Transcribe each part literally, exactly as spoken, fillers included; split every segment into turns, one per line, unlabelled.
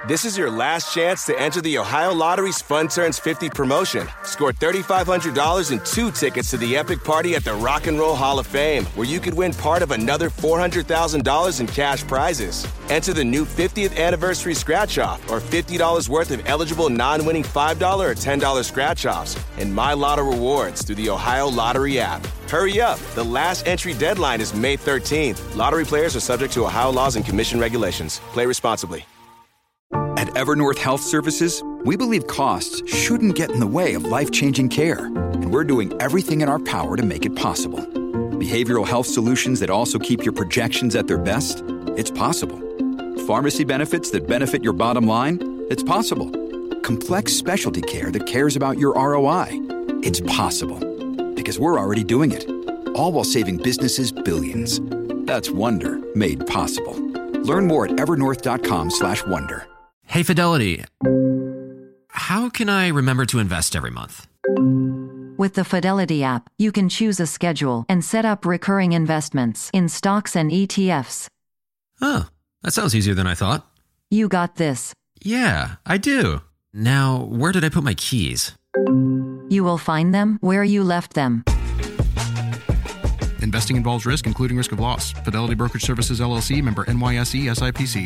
This is your last chance to enter the Ohio Lottery's Fun Turns fifty promotion. Score three thousand five hundred dollars and two tickets to the epic party at the Rock and Roll Hall of Fame, where you could win part of another four hundred thousand dollars in cash prizes. Enter the new fiftieth anniversary scratch-off or fifty dollars worth of eligible non-winning five dollars or ten dollars scratch-offs and My Lotto rewards through the Ohio Lottery app. Hurry up. The last entry deadline is May thirteenth. Lottery players are subject to Ohio laws and commission regulations. Play responsibly.
At Evernorth Health Services, we believe costs shouldn't get in the way of life-changing care, and we're doing everything in our power to make it possible. Behavioral health solutions that also keep your projections at their best? It's possible. Pharmacy benefits that benefit your bottom line? It's possible. Complex specialty care that cares about your R O I? It's possible. Because we're already doing it. All while saving businesses billions. That's Wonder made possible. Learn more at evernorth.com slash wonder.
Hey, Fidelity. How can I remember to invest every month?
With the Fidelity app, you can choose a schedule and set up recurring investments in stocks and E T Fs.
Oh, that sounds easier than I thought.
You got this.
Yeah, I do. Now, where did I put my keys?
You will find them where you left them.
Investing involves risk, including risk of loss. Fidelity Brokerage Services, L L C, member N Y S E, S I P C.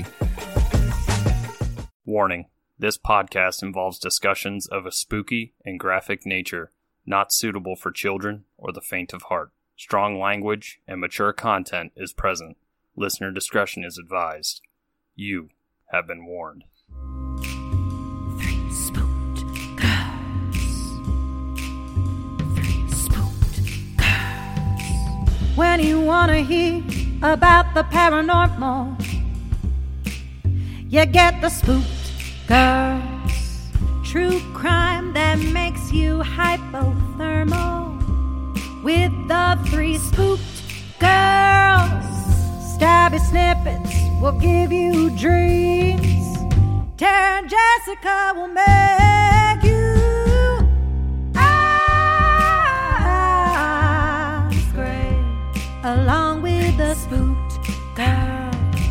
Warning. This podcast involves discussions of a spooky and graphic nature, not suitable for children or the faint of heart. Strong language and mature content is present. Listener discretion is advised. You have been warned.
Three spooked girls. Three spooked girls. When you want to hear about the paranormal, you get the spooked girls. True crime that makes you hypothermal. With the three spooked girls. Stabby snippets will give you dreams. Tara and Jessica will make you eyes gray, along with the spooked girls.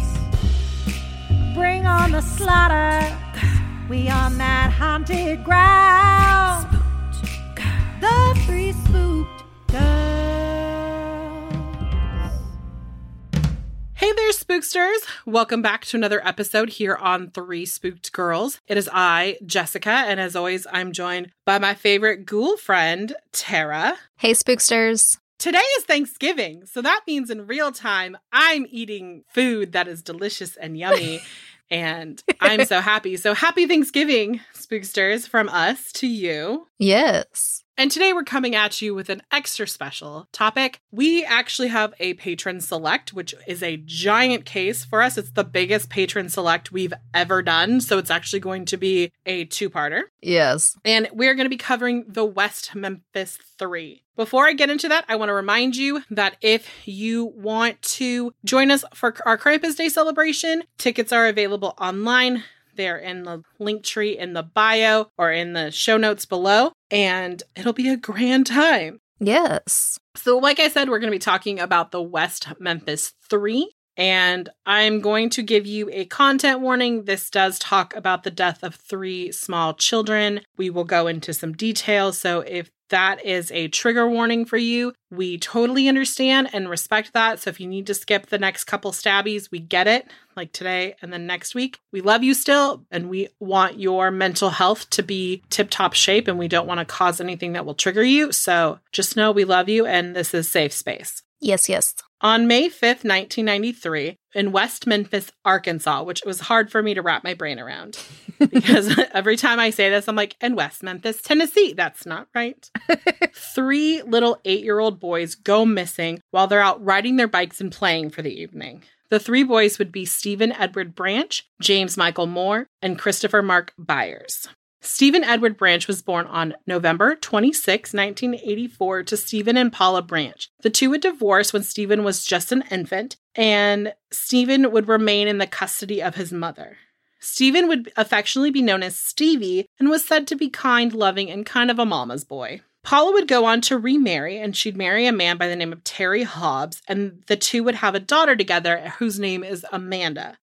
Bring on the slaughter, we on that haunted ground. The three spooked girls.
Hey there, spooksters! Welcome back to another episode here on Three Spooked Girls. It is I, Jessica, and as always, I'm joined by my favorite ghoul friend, Tara.
Hey, spooksters!
Today is Thanksgiving, so that means in real time, I'm eating food that is delicious and yummy, and I'm so happy. So happy Thanksgiving, spooksters, from us to you.
Yes.
And today we're coming at you with an extra special topic. We actually have a patron select, which is a giant case for us. It's the biggest patron select we've ever done. So it's actually going to be a two-parter.
Yes.
And we're going to be covering the West Memphis Three. Before I get into that, I want to remind you that if you want to join us for our Krampus Day celebration, tickets are available online. They're in the link tree in the bio or in the show notes below, and it'll be a grand time.
Yes.
So like I said, we're going to be talking about the West Memphis Three, and I'm going to give you a content warning. This does talk about the death of three small children. We will go into some details, so if that is a trigger warning for you, we totally understand and respect that. So if you need to skip the next couple stabbies, we get it, like today and then next week. We love you still, and we want your mental health to be tip-top shape, and we don't want to cause anything that will trigger you. So just know we love you, and this is safe space.
Yes, yes.
On May fifth, nineteen ninety-three, in West Memphis, Arkansas, which was hard for me to wrap my brain around because every time I say this, I'm like, in West Memphis, Tennessee. That's not right. Three little eight-year-old boys go missing while they're out riding their bikes and playing for the evening. The three boys would be Stephen Edward Branch, James Michael Moore, and Christopher Mark Byers. Stephen Edward Branch was born on November twenty-sixth, nineteen eighty-four to Stephen and Paula Branch. The two would divorce when Stephen was just an infant, and Stephen would remain in the custody of his mother. Stephen would affectionately be known as Stevie and was said to be kind, loving, and kind of a mama's boy. Paula would go on to remarry, and she'd marry a man by the name of Terry Hobbs, and the two would have a daughter together whose name is Amanda.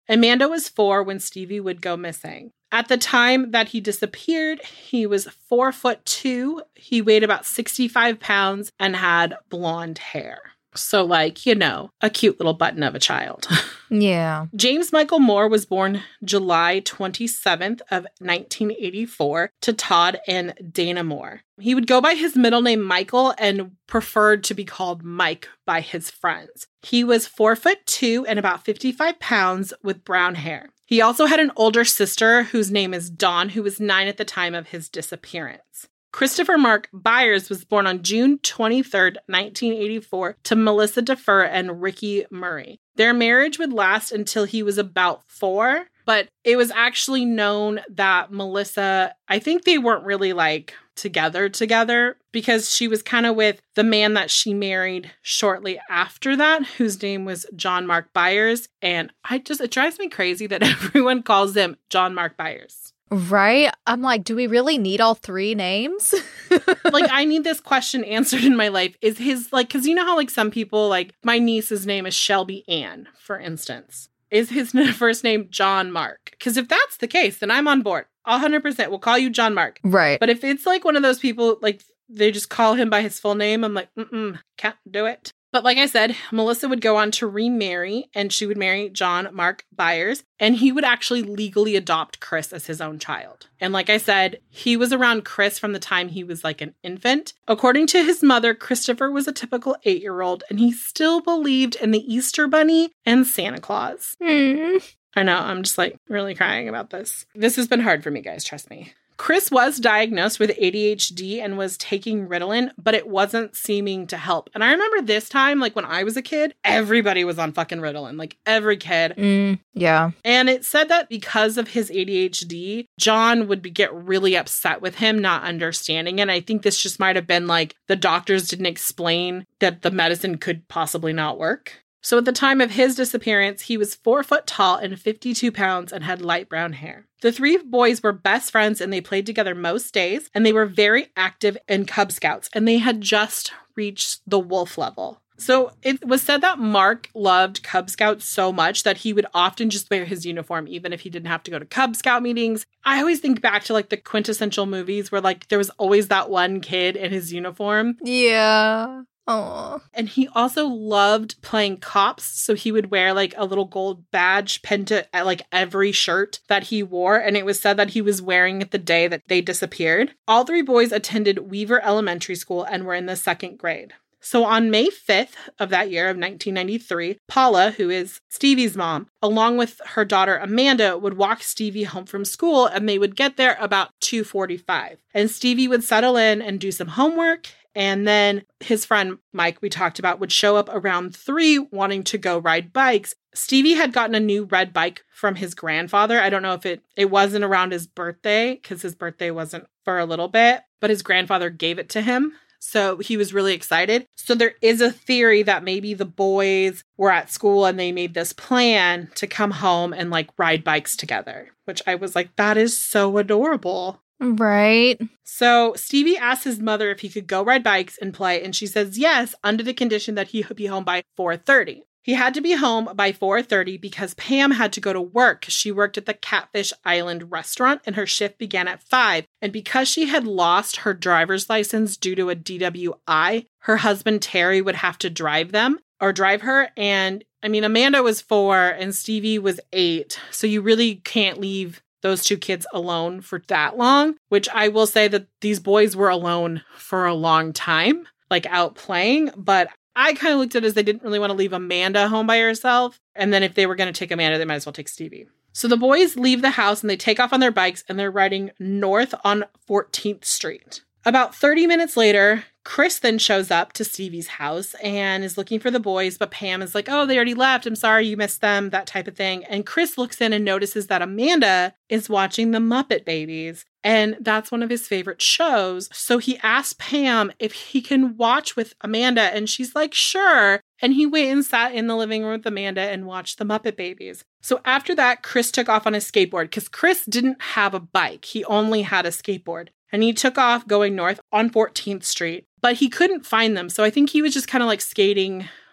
Amanda was four when Stevie would go missing. At the time that he disappeared, he was four foot two. He weighed about sixty-five pounds and had blonde hair. So, like, you know, a cute little button of a child.
Yeah.
James Michael Moore was born July twenty-seventh of nineteen eighty-four to Todd and Dana Moore. He would go by his middle name Michael and preferred to be called Mike by his friends. He was four foot two and about fifty-five pounds with brown hair. He also had an older sister whose name is Dawn, who was nine at the time of his disappearance. Christopher Mark Byers was born on June twenty-third, nineteen eighty-four, to Melissa Defer and Ricky Murray. Their marriage would last until he was about four, but it was actually known that Melissa, I think they weren't really like together together because she was kind of with the man that she married shortly after that, whose name was John Mark Byers. And I just, it drives me crazy that everyone calls him John Mark Byers.
Right? I'm like, do we really need all three names?
Like, I need this question answered in my life. Is his, like, because you know how, like, some people, like, my niece's name is Shelby Ann, for instance. Is his first name John Mark? Because if that's the case, then I'm on board. one hundred percent. We'll call you John Mark.
Right.
But if it's, like, one of those people, like, they just call him by his full name, I'm like, mm-mm, can't do it. But like I said, Melissa would go on to remarry, and she would marry John Mark Byers, and he would actually legally adopt Chris as his own child. And like I said, he was around Chris from the time he was like an infant. According to his mother, Christopher was a typical eight-year-old, and he still believed in the Easter Bunny and Santa Claus.
Mm.
I know, I'm just like really crying about this. This has been hard for me, guys, trust me. Chris was diagnosed with A D H D and was taking Ritalin, but it wasn't seeming to help. And I remember this time, like when I was a kid, everybody was on fucking Ritalin, like every kid.
Mm, yeah.
And it said that because of his A D H D, John would be, get really upset with him not understanding it. And I think this just might have been like the doctors didn't explain that the medicine could possibly not work. So at the time of his disappearance, he was four foot tall and fifty-two pounds and had light brown hair. The three boys were best friends and they played together most days, and they were very active in Cub Scouts, and they had just reached the wolf level. So it was said that Mark loved Cub Scouts so much that he would often just wear his uniform, even if he didn't have to go to Cub Scout meetings. I always think back to like the quintessential movies where like there was always that one kid in his uniform.
Yeah. Oh.
And he also loved playing cops, so he would wear like a little gold badge pinned to like every shirt that he wore, and it was said that he was wearing it the day that they disappeared. All three boys attended Weaver Elementary School and were in the second grade. So on May fifth of that year of nineteen ninety-three, Paula, who is Stevie's mom, along with her daughter Amanda, would walk Stevie home from school, and they would get there about two forty-five. And Stevie would settle in and do some homework. And then his friend Mike, we talked about, would show up around three wanting to go ride bikes. Stevie had gotten a new red bike from his grandfather. I don't know if it, it wasn't around his birthday because his birthday wasn't for a little bit, but his grandfather gave it to him. So he was really excited. So there is a theory that maybe the boys were at school and they made this plan to come home and like ride bikes together, which I was like, that is so adorable.
Right.
So Stevie asked his mother if he could go ride bikes and play, and she says yes, under the condition that he would be home by four thirty. He had to be home by four thirty because Pam had to go to work. She worked at the Catfish Island restaurant, and her shift began at five. And because she had lost her driver's license due to a D W I, her husband Terry would have to drive them or drive her. And I mean, Amanda was four and Stevie was eight. So you really can't leave those two kids alone for that long, which I will say that these boys were alone for a long time, like out playing. But I kind of looked at it as they didn't really want to leave Amanda home by herself. And then if they were going to take Amanda, they might as well take Stevie. So the boys leave the house and they take off on their bikes and they're riding north on fourteenth Street. About thirty minutes later, Chris then shows up to Stevie's house and is looking for the boys, but Pam is like, oh, they already left. I'm sorry you missed them, that type of thing. And Chris looks in and notices that Amanda is watching the Muppet Babies, and that's one of his favorite shows. So he asks Pam if he can watch with Amanda, and she's like, sure. And he went and sat in the living room with Amanda and watched the Muppet Babies. So after that, Chris took off on his skateboard because Chris didn't have a bike. He only had a skateboard. And he took off going north on fourteenth Street, but he couldn't find them. So I think he was just kind of like skating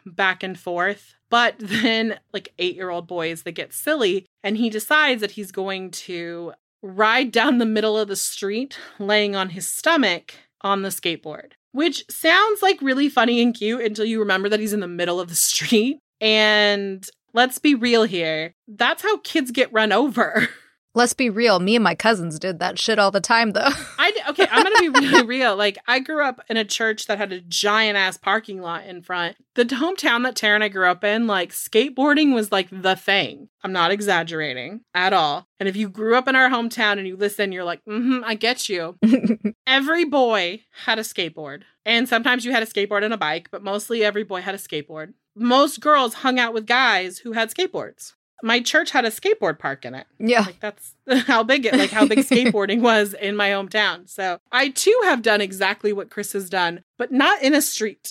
back and forth. But then, like, eight-year-old boys, they get silly, and he decides that he's going to ride down the middle of the street, laying on his stomach on the skateboard, which sounds like really funny and cute until you remember that he's in the middle of the street. And let's be real here. That's how kids get run over.
Let's be real. Me and my cousins did that shit all the time, though.
I okay, I'm going to be really real. Like, I grew up in a church that had a giant-ass parking lot in front. The hometown that Tara and I grew up in, like, skateboarding was, like, the thing. I'm not exaggerating at all. And if you grew up in our hometown and you listen, you're like, mm-hmm, I get you. Every boy had a skateboard. And sometimes you had a skateboard and a bike, but mostly every boy had a skateboard. Most girls hung out with guys who had skateboards. My church had a skateboard park in it.
Yeah.
Like, that's how big it, like how big skateboarding was in my hometown. So I too have done exactly what Chris has done, but not in a street.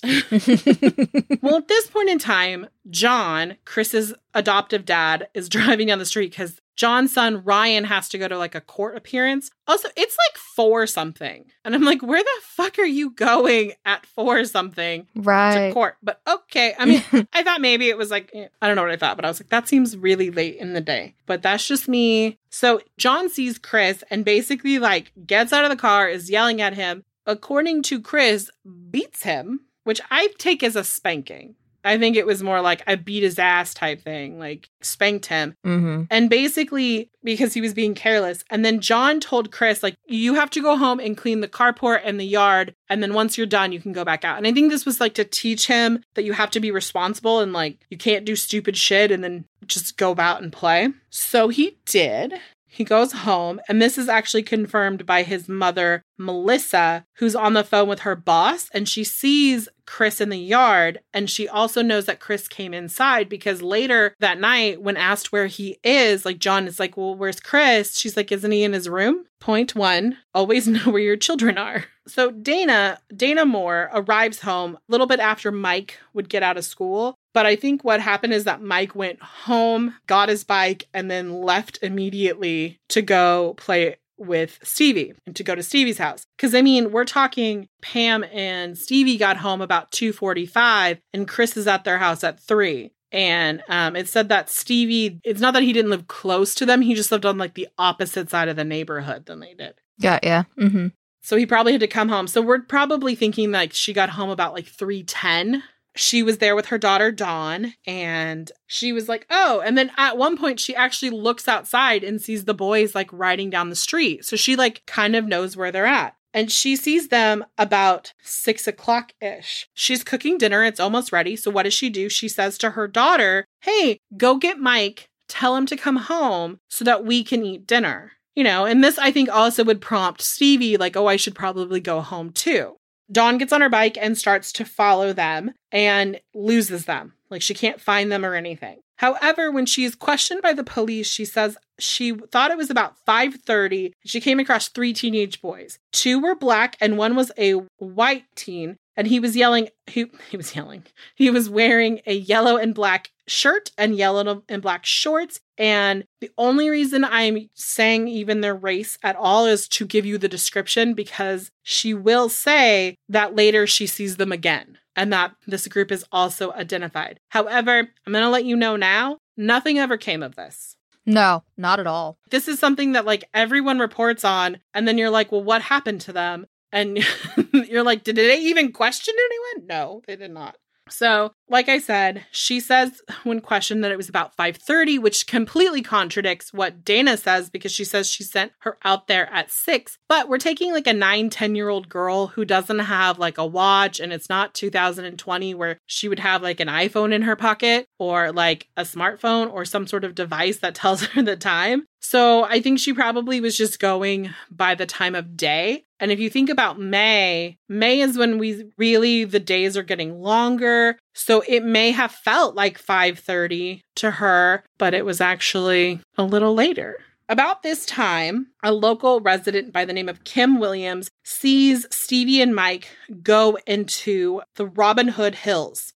Well, at this point in time, John, Chris's adoptive dad, is driving down the street because John's son, Ryan, has to go to like a court appearance. Also, it's like four something. And I'm like, where the fuck are you going at four something
right.
to court? But okay. I mean, I thought maybe it was like, I don't know what I thought, but I was like, that seems really late in the day. But that's just me. So John sees Chris and basically like gets out of the car, is yelling at him. According to Chris, beats him, which I take as a spanking. I think it was more like I beat his ass type thing, like spanked him.
Mm-hmm.
And basically because he was being careless. And then John told Chris, like, you have to go home and clean the carport and the yard. And then once you're done, you can go back out. And I think this was like to teach him that you have to be responsible and like you can't do stupid shit and then just go about and play. So he did. He goes home, and this is actually confirmed by his mother, Melissa, who's on the phone with her boss, and she sees Chris in the yard, and she also knows that Chris came inside because later that night, when asked where he is, like John is like, well, where's Chris? She's like, isn't he in his room? Point one, always know where your children are. So Dana, Dana Moore arrives home a little bit after Mike would get out of school. But I think what happened is that Mike went home, got his bike, and then left immediately to go play with Stevie and to go to Stevie's house. Because, I mean, we're talking Pam and Stevie got home about two forty-five and Chris is at their house at three. And um, it said that Stevie, it's not that he didn't live close to them. He just lived on like the opposite side of the neighborhood than they did.
Yeah, yeah. Mm-hmm.
So he probably had to come home. So we're probably thinking like she got home about like three ten. She was there with her daughter, Dawn, and she was like, oh, and then at one point she actually looks outside and sees the boys like riding down the street. So she like kind of knows where they're at. And she sees them about six o'clock-ish. She's cooking dinner. It's almost ready. So what does she do? She says to her daughter, hey, go get Mike. Tell him to come home so that we can eat dinner. You know, and this I think also would prompt Stevie like, oh, I should probably go home too. Dawn gets on her bike and starts to follow them and loses them. Like she can't find them or anything. However, when she is questioned by the police, she says she thought it was about five thirty. She came across three teenage boys. Two were black and one was a white teen. And he was yelling, he, he was yelling, he was wearing a yellow and black shirt and yellow and black shorts. And the only reason I'm saying even their race at all is to give you the description, because she will say that later she sees them again and that this group is also identified. However, I'm going to let you know now, nothing ever came of this.
No, not at all.
This is something that like everyone reports on. And then you're like, well, what happened to them? And you're like, did they even question anyone? No, they did not. So, like I said, she says when questioned that it was about five thirty, which completely contradicts what Dana says because she says she sent her out there at six. But we're taking like a nine, ten-year-old girl who doesn't have like a watch, and it's not two thousand twenty where she would have like an iPhone in her pocket or like a smartphone or some sort of device that tells her the time. So I think she probably was just going by the time of day. And if you think about May, May is when we really, the days are getting longer. So it may have felt like five thirty to her, but it was actually a little later. About this time, a local resident by the name of Kim Williams sees Stevie and Mike go into the Robin Hood Hills.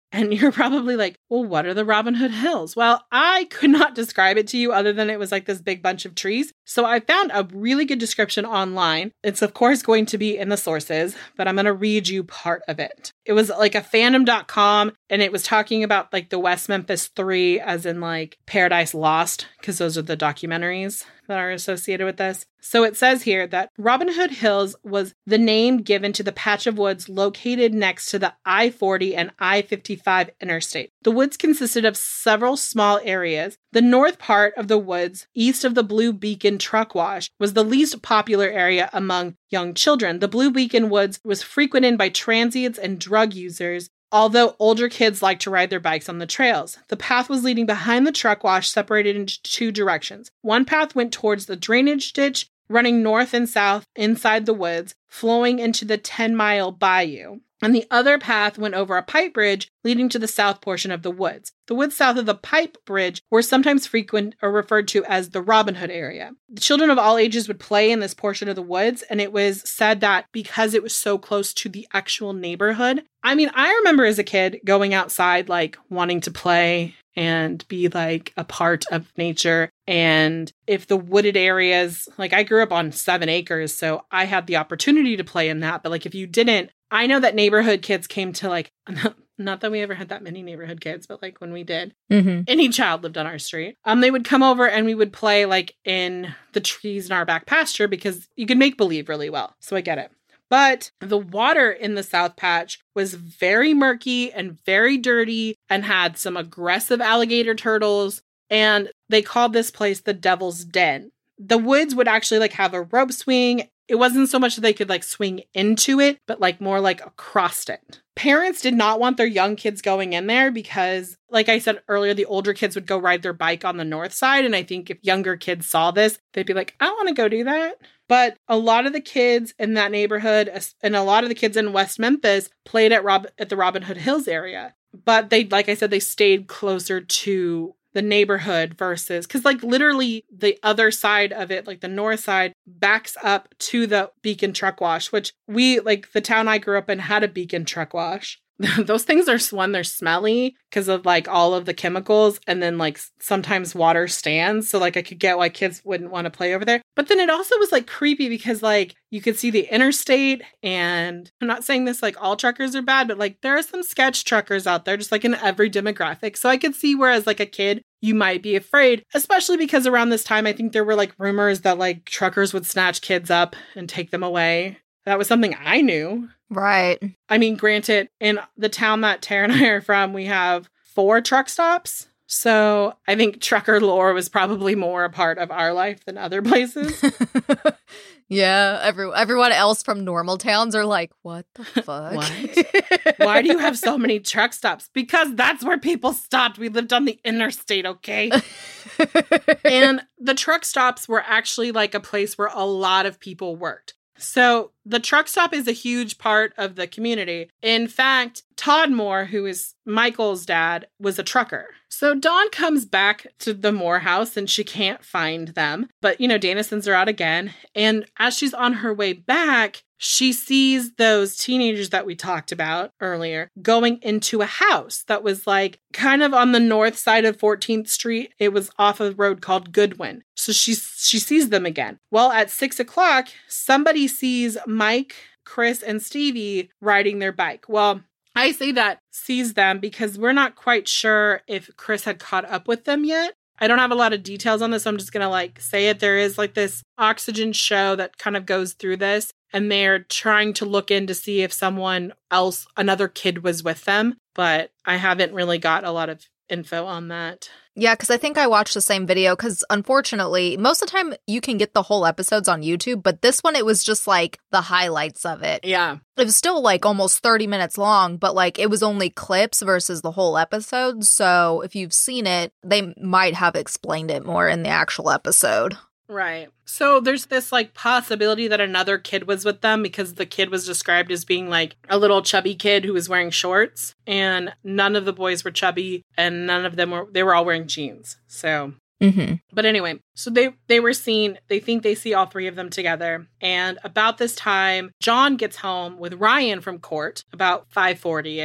And you're probably like, well, what are the Robin Hood Hills? Well, I could not describe it to you other than it was like this big bunch of trees. So I found a really good description online. It's of course going to be in the sources, but I'm going to read you part of it. It was like a fandom dot com, and it was talking about like the West Memphis Three, as in like Paradise Lost, because those are the documentaries that are associated with this. So it says here that Robin Hood Hills was the name given to the patch of woods located next to the I forty and I fifty-five interstate. The woods consisted of several small areas. The north part of the woods, east of the Blue Beacon truck wash, was the least popular area among young children. The Blue Beacon woods was frequented by transients and drug users, although older kids liked to ride their bikes on the trails. The path was leading behind the truck wash, separated into two directions. One path went towards the drainage ditch, running north and south inside the woods, flowing into the ten-mile bayou. And the other path went over a pipe bridge leading to the south portion of the woods. The woods south of the pipe bridge were sometimes frequent or referred to as the Robin Hood area. The children of all ages would play in this portion of the woods, and it was said that because it was so close to the actual neighborhood. I mean, I remember as a kid going outside, like wanting to play and be like a part of nature. And if the wooded areas, like I grew up on seven acres, so I had the opportunity to play in that. But like if you didn't, I know that neighborhood kids came to like, not that we ever had that many neighborhood kids, but like when we did, mm-hmm. any child lived on our street. Um, they would come over and we would play like in the trees in our back pasture because you could make believe really well. So I get it. But the water in the South Patch was very murky and very dirty and had some aggressive alligator turtles. And they called this place the Devil's Den. The woods would actually like have a rope swing. It wasn't so much that they could like swing into it, but like more like across it. Parents did not want their young kids going in there because, like I said earlier, the older kids would go ride their bike on the north side. And I think if younger kids saw this, they'd be like, I don't want to go do that. But a lot of the kids in that neighborhood and a lot of the kids in West Memphis played at Rob- at the Robin Hood Hills area. But they, like I said, they stayed closer to the neighborhood versus, because like literally the other side of it, like the north side, backs up to the Beacon truck wash, which we, like the town I grew up in had a Beacon truck wash. Those things are, one, they're smelly because of like all of the chemicals, and then like sometimes water stands. So like I could get why kids wouldn't want to play over there. But then it also was like creepy because like you could see the interstate, and I'm not saying this like all truckers are bad, but like there are some sketch truckers out there just like in every demographic. So I could see where as like a kid, you might be afraid, especially because around this time, I think there were like rumors that like truckers would snatch kids up and take them away. That was something I knew.
Right.
I mean, granted, in the town that Tara and I are from, we have four truck stops. So I think trucker lore was probably more a part of our life than other places.
Yeah. Every, everyone else from normal towns are like, what the fuck?
What? Why do you have so many truck stops? Because that's where people stopped. We lived on the interstate, okay? And the truck stops were actually like a place where a lot of people worked. So the truck stop is a huge part of the community. In fact, Todd Moore, who is Michael's dad, was a trucker. So Dawn comes back to the Moore house and she can't find them. But, you know, Danisons are out again. And as she's on her way back, she sees those teenagers that we talked about earlier going into a house that was like kind of on the north side of fourteenth street. It was off a road called Goodwin. So she, she sees them again. Well, at six o'clock, somebody sees Mike, Chris, and Stevie riding their bike. Well, I say that sees them because we're not quite sure if Chris had caught up with them yet. I don't have a lot of details on this. So I'm just going to like say it. There is like this Oxygen show that kind of goes through this, and they're trying to look in to see if someone else, another kid was with them. But I haven't really got a lot of info on that.
Yeah, because I think I watched the same video because unfortunately, most of the time you can get the whole episodes on YouTube, but this one, it was just like the highlights of it.
Yeah.
It was still like almost thirty minutes long, but like it was only clips versus the whole episode. So if you've seen it, they might have explained it more in the actual episode.
Right. So there's this like possibility that another kid was with them because the kid was described as being like a little chubby kid who was wearing shorts, and none of the boys were chubby and none of them were, they were all wearing jeans. So,
mm-hmm.
But anyway, so they, they were seen, they think they see all three of them together. And about this time, John gets home with Ryan from court about five forty-ish.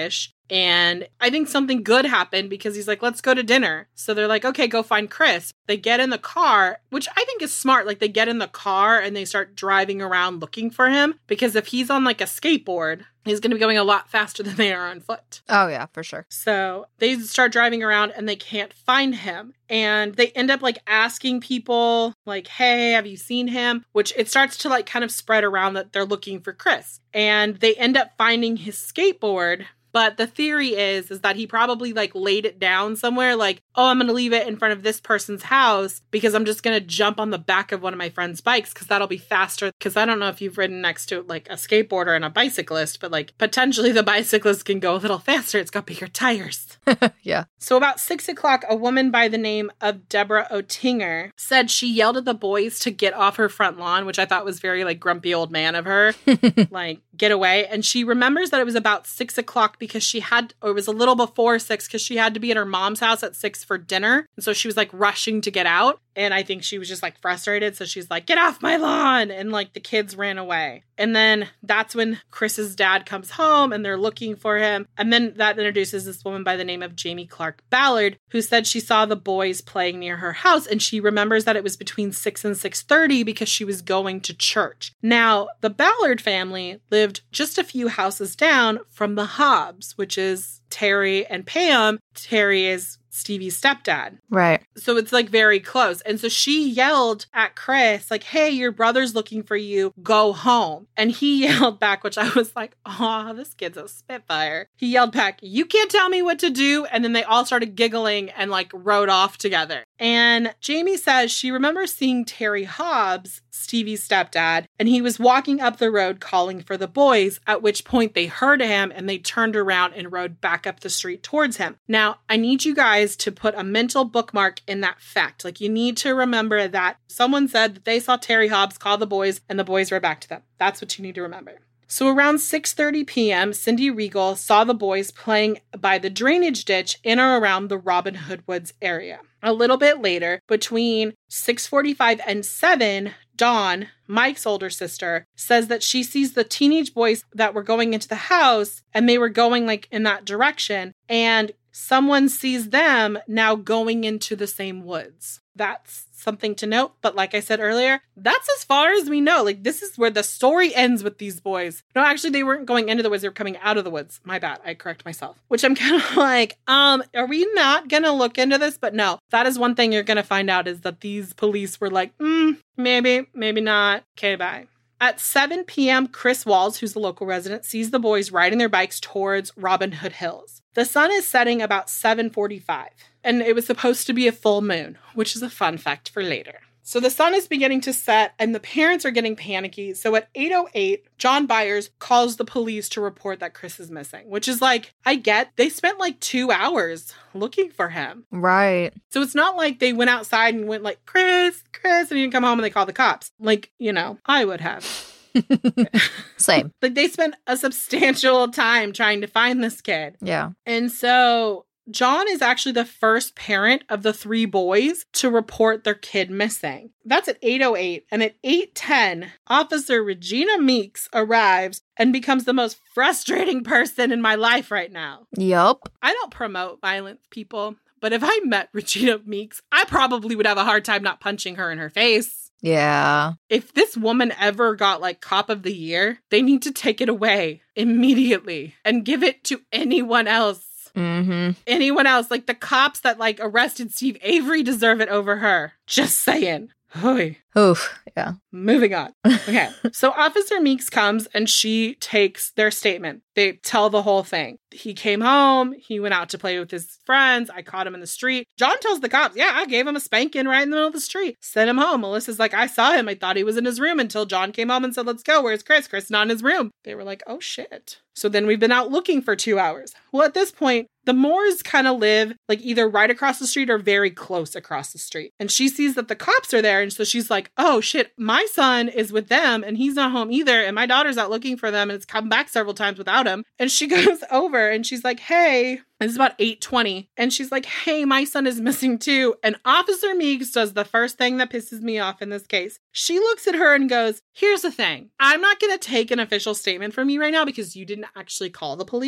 And I think something good happened because he's like, let's go to dinner. So they're like, okay, go find Chris. They get in the car, which I think is smart. Like they get in the car and they start driving around looking for him, because if he's on like a skateboard, he's going to be going a lot faster than they are on foot.
Oh, yeah, for sure.
So they start driving around and they can't find him. And they end up like asking people like, hey, have you seen him? Which it starts to like kind of spread around that they're looking for Chris. And they end up finding his skateboard. But the theory is, is that he probably like laid it down somewhere like, oh, I'm going to leave it in front of this person's house because I'm just going to jump on the back of one of my friend's bikes because that'll be faster. Because I don't know if you've ridden next to like a skateboarder and a bicyclist, but like potentially the bicyclist can go a little faster. It's got bigger tires.
Yeah.
So about six o'clock, a woman by the name of Deborah Oettinger said she yelled at the boys to get off her front lawn, which I thought was very like grumpy old man of her. Like, get away. And she remembers that it was about six o'clock because she had, or it was a little before six because she had to be at her mom's house at six for dinner. And so she was like rushing to get out. And I think she was just like frustrated. So she's like, get off my lawn. And like the kids ran away. And then that's when Chris's dad comes home and they're looking for him. And then that introduces this woman by the name of Jamie Clark Ballard, who said she saw the boys playing near her house. And she remembers that it was between six and six thirty because she was going to church. Now, the Ballard family lived just a few houses down from the Hobbs, which is Terry and Pam. Terry is Stevie's stepdad.
Right.
So it's like very close. And so she yelled at Chris, like, hey, your brother's looking for you. Go home. And he yelled back, which I was like, oh, this kid's a spitfire. He yelled back, you can't tell me what to do. And then they all started giggling and like rode off together. And Jamie says she remembers seeing Terry Hobbs, Stevie's stepdad, and he was walking up the road calling for the boys, at which point they heard him and they turned around and rode back up the street towards him. Now, I need you guys to put a mental bookmark in that fact. Like, you need to remember that someone said that they saw Terry Hobbs call the boys and the boys rode back to them. That's what you need to remember. So around six thirty p.m., Cindy Regal saw the boys playing by the drainage ditch in or around the Robin Hood Woods area. A little bit later, between six forty-five and seven, Dawn, Mike's older sister, says that she sees the teenage boys that were going into the house and they were going like in that direction, and someone sees them now going into the same woods. That's something to note. But like I said earlier, that's as far as we know. Like, this is where the story ends with these boys. No, actually, they weren't going into the woods. They were coming out of the woods. My bad. I correct myself. Which I'm kind of like, um, are we not going to look into this? But no, that is one thing you're going to find out is that these police were like, mm, maybe, maybe not. Okay, bye. At seven p.m., Chris Walls, who's the local resident, sees the boys riding their bikes towards Robin Hood Hills. The sun is setting about seven forty-five, and it was supposed to be a full moon, which is a fun fact for later. So the sun is beginning to set, and the parents are getting panicky. So at eight oh eight, John Byers calls the police to report that Chris is missing, which is like, I get, they spent like two hours looking for him.
Right.
So it's not like they went outside and went like, Chris, Chris, and he didn't come home and they called the cops. Like, you know, I would have.
Same.
Like, they spent a substantial time trying to find this kid.
Yeah.
And so John is actually the first parent of the three boys to report their kid missing. That's at eight oh eight. And at eight ten, Officer Regina Meeks arrives and becomes the most frustrating person in my life right now.
Yup.
I don't promote violent people, but if I met Regina Meeks, I probably would have a hard time not punching her in her face.
Yeah.
If this woman ever got like Cop of the Year, they need to take it away immediately and give it to anyone else.
Mm-hmm.
Anyone else. Like, the cops that like arrested Steve Avery deserve it over her. Just saying. Oy.
Oof. Yeah.
Moving on. Okay. So Officer Meeks comes and she takes their statement. They tell the whole thing. He came home. He went out to play with his friends. I caught him in the street. John tells the cops, yeah, I gave him a spanking right in the middle of the street. Sent him home. Melissa's like, I saw him. I thought he was in his room until John came home and said, let's go. Where's Chris? Chris is not in his room. They were like, oh, shit. So then we've been out looking for two hours. Well, at this point, the Moores kind of live like either right across the street or very close across the street. And she sees that the cops are there. And so she's like, oh, shit, my son is with them and he's not home either. And my daughter's out looking for them and it's come back several times without him. And she goes over and she's like, hey, this is about eight twenty. And she's like, hey, my son is missing too. And Officer Meeks does the first thing that pisses me off in this case. She looks at her and goes, here's the thing. I'm not going to take an official statement from you right now because you didn't actually call the police.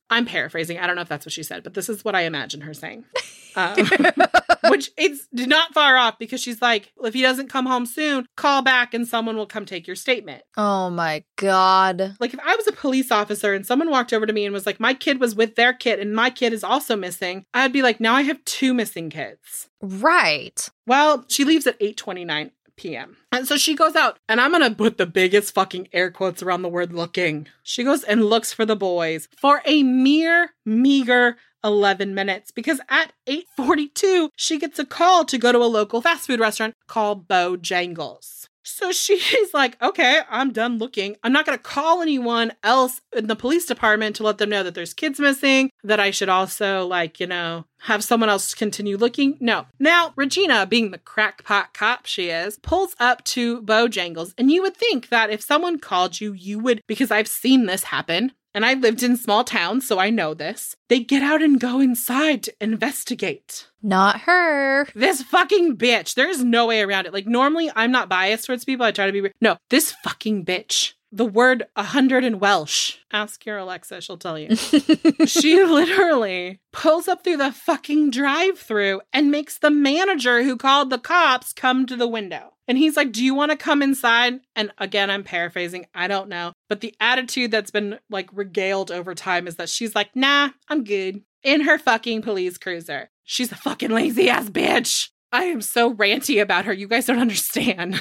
I'm paraphrasing. I don't know if that's what she said, but this is what I imagine her saying. Um, which it's not far off because she's like, if he doesn't come home soon, call back and someone will come take your statement.
Oh my God.
Like if I was a police officer and someone walked over to me and was like, my kid was with their kid and my kid is also missing, I'd be like, now I have two missing kids.
Right.
Well, she leaves at eight twenty-nine p.m. And so she goes out, and I'm going to put the biggest fucking air quotes around the word looking. She goes and looks for the boys for a mere meager eleven minutes, because at eight forty-two, she gets a call to go to a local fast food restaurant called Bojangles. So she's like, okay, I'm done looking. I'm not going to call anyone else in the police department to let them know that there's kids missing, that I should also, like, you know, have someone else continue looking. No. Now, Regina, being the crackpot cop she is, pulls up to Bojangles. And you would think that if someone called you, you would, because I've seen this happen, and I lived in small towns, so I know this, they get out and go inside to investigate.
Not her.
This fucking bitch. There's no way around it. Like, normally, I'm not biased towards people. I try to be... Re- no, this fucking bitch. The word a hundred in Welsh. Ask your Alexa, she'll tell you. She literally pulls up through the fucking drive-thru and makes the manager who called the cops come to the window. And he's like, do you want to come inside? And again, I'm paraphrasing. I don't know. But the attitude that's been like regaled over time is that she's like, nah, I'm good. In her fucking police cruiser. She's a fucking lazy ass bitch. I am so ranty about her. You guys don't understand.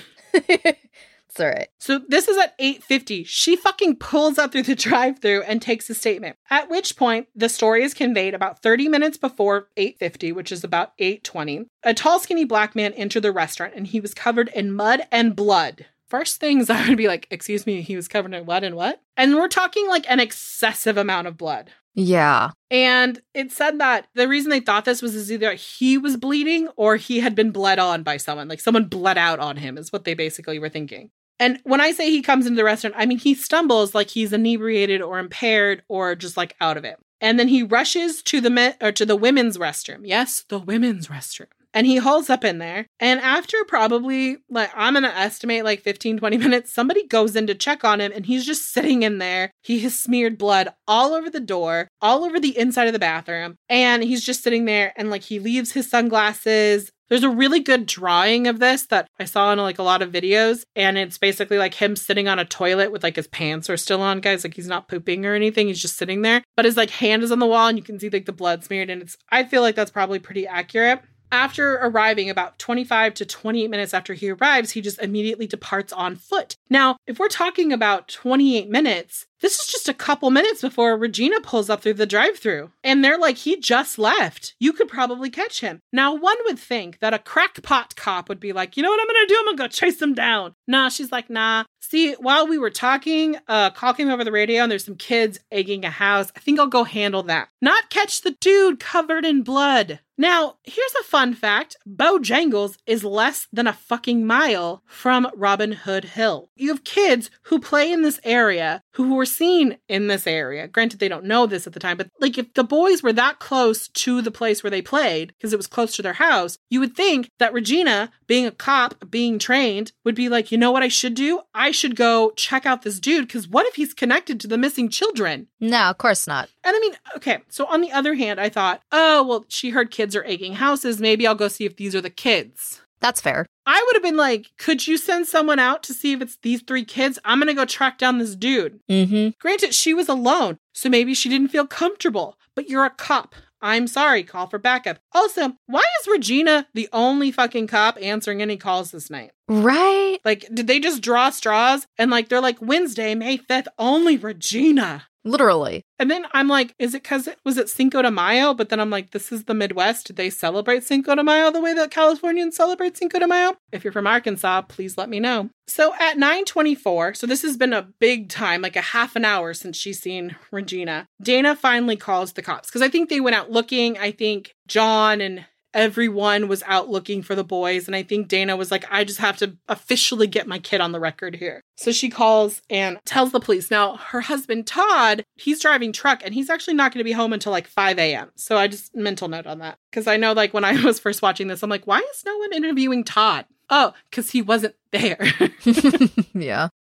It's all right.
So this is at eight fifty. She fucking pulls up through the drive-thru and takes a statement. At which point, the story is conveyed about thirty minutes before eight fifty, which is about eight twenty. A tall, skinny black man entered the restaurant and he was covered in mud and blood. First things I would be like, excuse me, he was covered in blood and what? And we're talking like an excessive amount of blood.
Yeah.
And it said that the reason they thought this was is either he was bleeding or he had been bled on by someone. Like someone bled out on him is what they basically were thinking. And when I say he comes into the restaurant, I mean he stumbles like he's inebriated or impaired or just like out of it. And then he rushes to the men- or to the women's restroom. Yes, the women's restroom. And he hauls up in there. And after probably, like, I'm going to estimate like fifteen, twenty minutes, somebody goes in to check on him and he's just sitting in there. He has smeared blood all over the door, all over the inside of the bathroom. And he's just sitting there and like he leaves his sunglasses. There's a really good drawing of this that I saw in like a lot of videos. And it's basically like him sitting on a toilet with like his pants are still on, guys. Like he's not pooping or anything. He's just sitting there. But his like hand is on the wall and you can see like the blood smeared. And it's, I feel like that's probably pretty accurate. After arriving about twenty-five to twenty-eight minutes after he arrives, he just immediately departs on foot. Now, if we're talking about twenty-eight minutes, this is just a couple minutes before Regina pulls up through the drive-thru. And they're like, he just left. You could probably catch him. Now, one would think that a crackpot cop would be like, you know what I'm going to do? I'm going to go chase him down. Nah, she's like, nah. See, while we were talking, a call came over the radio and there's some kids egging a house. I think I'll go handle that. Not catch the dude covered in blood. Now, here's a fun fact. Bojangles is less than a fucking mile from Robin Hood Hill. You have kids who play in this area, who were seen in this area. Granted, they don't know this at the time, but like if the boys were that close to the place where they played, because it was close to their house, you would think that Regina, being a cop, being trained, would be like, you know what I should do? I should go check out this dude, because what if he's connected to the missing children?
No, of course not.
And I mean, okay, so on the other hand, I thought, oh, well, she heard kids are egging houses. Maybe I'll go see if these are the kids.
That's fair.
I would have been like, could you send someone out to see if it's these three kids? I'm going to go track down this dude.
Mm-hmm.
Granted, she was alone, so maybe she didn't feel comfortable, but you're a cop. I'm sorry, call for backup. Also, why is Regina the only fucking cop answering any calls this night?
Right?
Like, did they just draw straws? And like, they're like, Wednesday, May fifth, only Regina.
Literally.
And then I'm like, is it because it was it Cinco de Mayo? But then I'm like, this is the Midwest. Do they celebrate Cinco de Mayo the way that Californians celebrate Cinco de Mayo? If you're from Arkansas, please let me know. So at nine twenty-four, so this has been a big time, like a half an hour since she's seen Regina, Dana finally calls the cops. Because I think they went out looking. I think John and everyone was out looking for the boys. And I think Dana was like, I just have to officially get my kid on the record here. So she calls and tells the police. Now, her husband, Todd, he's driving truck and he's actually not going to be home until like five a.m. So I just mental note on that. Because I know like when I was first watching this, I'm like, why is no one interviewing Todd? Oh, because he wasn't there.
Yeah.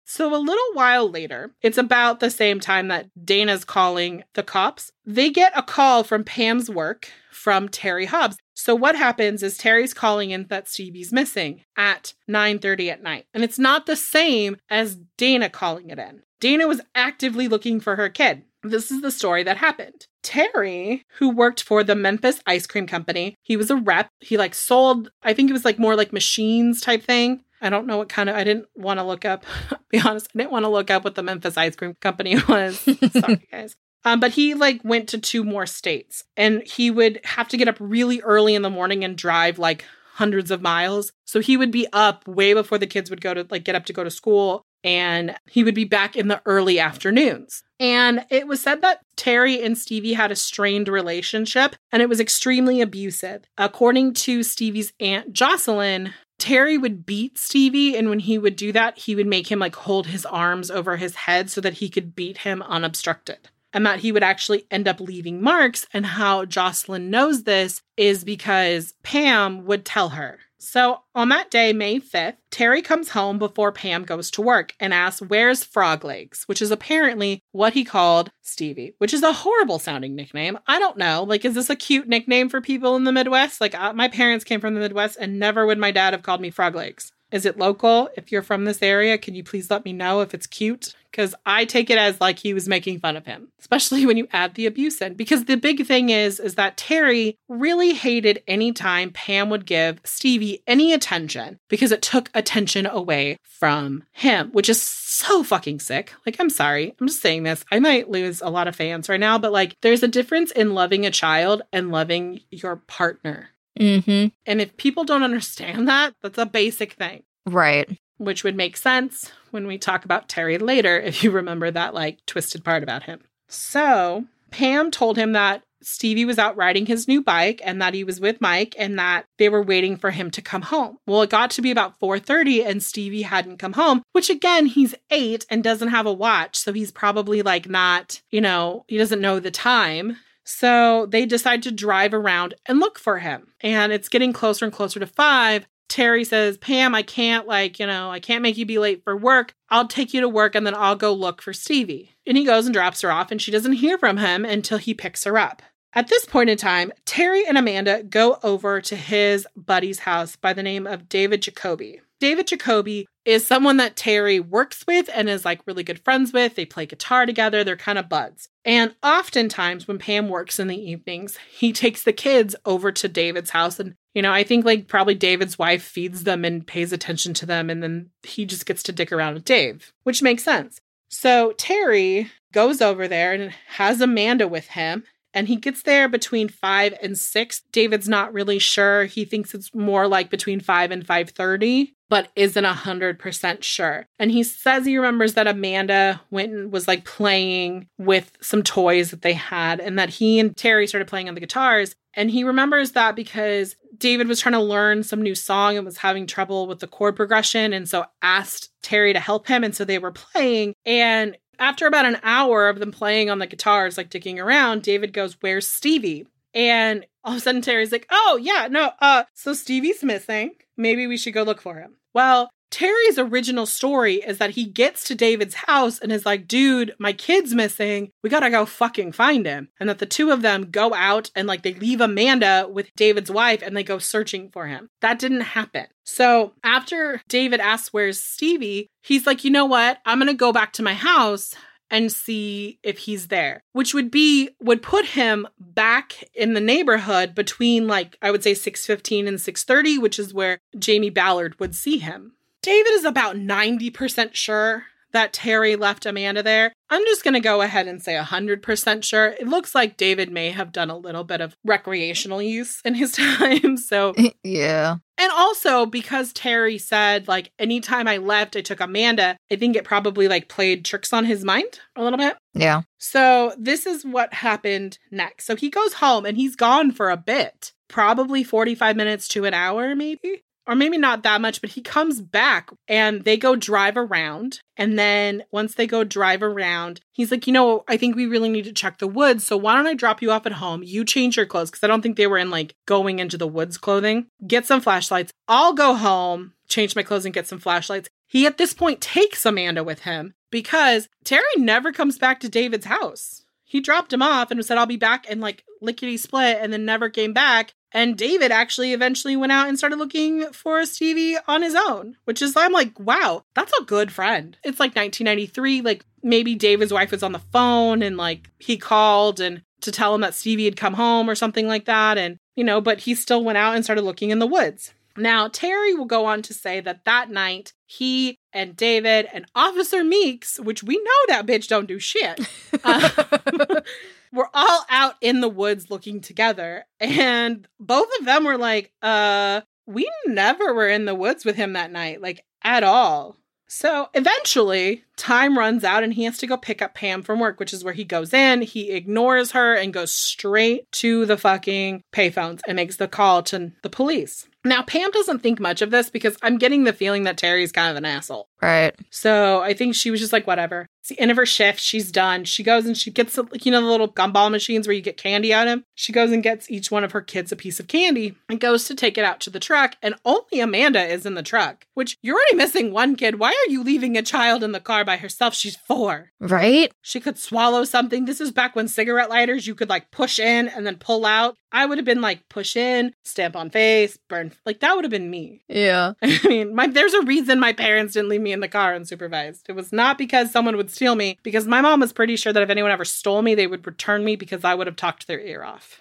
So a little while later, it's about the same time that Dana's calling the cops. They get a call from Pam's work from Terry Hobbs. So what happens is Terry's calling in that Stevie's missing at nine thirty at night. And it's not the same as Dana calling it in. Dana was actively looking for her kid. This is the story that happened. Terry, who worked for the Memphis Ice Cream Company, he was a rep. He like sold, I think it was like more like machines type thing. I don't know what kind of, I didn't want to look up, be honest, I didn't want to look up what the Memphis Ice Cream Company was. Sorry, guys. Um, but he like went to two more states and he would have to get up really early in the morning and drive like hundreds of miles. So he would be up way before the kids would go to like get up to go to school. And he would be back in the early afternoons. And it was said that Terry and Stevie had a strained relationship and it was extremely abusive. According to Stevie's aunt Jocelyn, Terry would beat Stevie, and when he would do that, he would make him like hold his arms over his head so that he could beat him unobstructed. And that he would actually end up leaving marks. And how Jocelyn knows this is because Pam would tell her. So on that day, May fifth, Terry comes home before Pam goes to work and asks, "Where's Frog Legs?" which is apparently what he called Stevie, which is a horrible sounding nickname. I don't know. Like, is this a cute nickname for people in the Midwest? Like, uh, my parents came from the Midwest and never would my dad have called me Frog Legs. Is it local? If you're from this area, can you please let me know if it's cute? Because I take it as like he was making fun of him, especially when you add the abuse in. Because the big thing is, is that Terry really hated any time Pam would give Stevie any attention because it took attention away from him, which is so fucking sick. Like, I'm sorry. I'm just saying this. I might lose a lot of fans right now, but like, there's a difference in loving a child and loving your partner.
Mm-hmm.
And if people don't understand that, that's a basic thing.
Right.
Which would make sense when we talk about Terry later, if you remember that, like, twisted part about him. So Pam told him that Stevie was out riding his new bike and that he was with Mike and that they were waiting for him to come home. Well, it got to be about four thirty and Stevie hadn't come home, which again, he's eight and doesn't have a watch. So he's probably like not, you know, he doesn't know the time. So they decide to drive around and look for him. And it's getting closer and closer to five. Terry says, "Pam, I can't like, you know, I can't make you be late for work. I'll take you to work and then I'll go look for Stevie." And he goes and drops her off and she doesn't hear from him until he picks her up. At this point in time, Terry and Amanda go over to his buddy's house by the name of David Jacoby. David Jacoby is someone that Terry works with and is like really good friends with. They play guitar together. They're kind of buds. And oftentimes when Pam works in the evenings, he takes the kids over to David's house. And, you know, I think like probably David's wife feeds them and pays attention to them. And then he just gets to dick around with Dave, which makes sense. So Terry goes over there and has Amanda with him. And he gets there between five and six. David's not really sure. He thinks it's more like between five and five thirty, but isn't one hundred percent sure. And he says he remembers that Amanda went and was like playing with some toys that they had and that he and Terry started playing on the guitars. And he remembers that because David was trying to learn some new song and was having trouble with the chord progression. And so asked Terry to help him. And so they were playing. And after about an hour of them playing on the guitars, like dicking around, David goes, "Where's Stevie?" And all of a sudden Terry's like, "Oh, yeah, no, uh, so Stevie's missing. Maybe we should go look for him." Well, Terry's original story is that he gets to David's house and is like, "Dude, my kid's missing. We gotta go fucking find him." And that the two of them go out and like they leave Amanda with David's wife and they go searching for him. That didn't happen. So after David asks, "Where's Stevie?" he's like, "You know what? I'm gonna go back to my house and see if he's there," which would be, would put him back in the neighborhood between like, I would say six fifteen and six thirty, which is where Jamie Ballard would see him. David is about ninety percent sure that Terry left Amanda there. I'm just going to go ahead and say one hundred percent sure. It looks like David may have done a little bit of recreational use in his time. So,
yeah.
And also because Terry said, like, anytime I left, I took Amanda, I think it probably like played tricks on his mind a little bit.
Yeah.
So this is what happened next. So he goes home and he's gone for a bit, probably forty-five minutes to an hour, maybe. Or maybe not that much, but he comes back and they go drive around. And then once they go drive around, he's like, "You know, I think we really need to check the woods. So why don't I drop you off at home? You change your clothes." Because I don't think they were in like going into the woods clothing. "Get some flashlights. I'll go home, change my clothes and get some flashlights. he at this point takes Amanda with him because Terry never comes back to David's house. He dropped him off and said, I'll be back, and like lickety split, and then never came back. And David actually eventually went out and started looking for Stevie on his own, which is, I'm like, wow, that's a good friend. It's like nineteen ninety-three, like maybe David's wife was on the phone and like he called and to tell him that Stevie had come home or something like that. And, you know, but he still went out and started looking in the woods. Now, Terry will go on to say that that night, he and David and Officer Meeks, which we know that bitch don't do shit, uh, were all out in the woods looking together. And both of them were like, uh, we never were in the woods with him that night, like at all. So eventually, time runs out and he has to go pick up Pam from work, which is where he goes in. He ignores her and goes straight to the fucking payphones and makes the call to the police. Now, Pam doesn't think much of this because I'm getting the feeling that Terry's kind of an asshole.
Right.
So I think she was just like, whatever. It's the end of her shift. She's done. She goes and she gets, you know, the little gumball machines where you get candy out of them. She goes and gets each one of her kids a piece of candy and goes to take it out to the truck. And only Amanda is in the truck, which you're already missing one kid. Why are you leaving a child in the car by herself? She's four.
Right.
She could swallow something. This is back when cigarette lighters, you could like push in and then pull out. I would have been like, push in, stamp on face, burn. Like that would have been me.
Yeah.
I mean, my, there's a reason my parents didn't leave me in the car unsupervised. It was not because someone would steal me, because my mom was pretty sure that if anyone ever stole me, they would return me because I would have talked their ear off.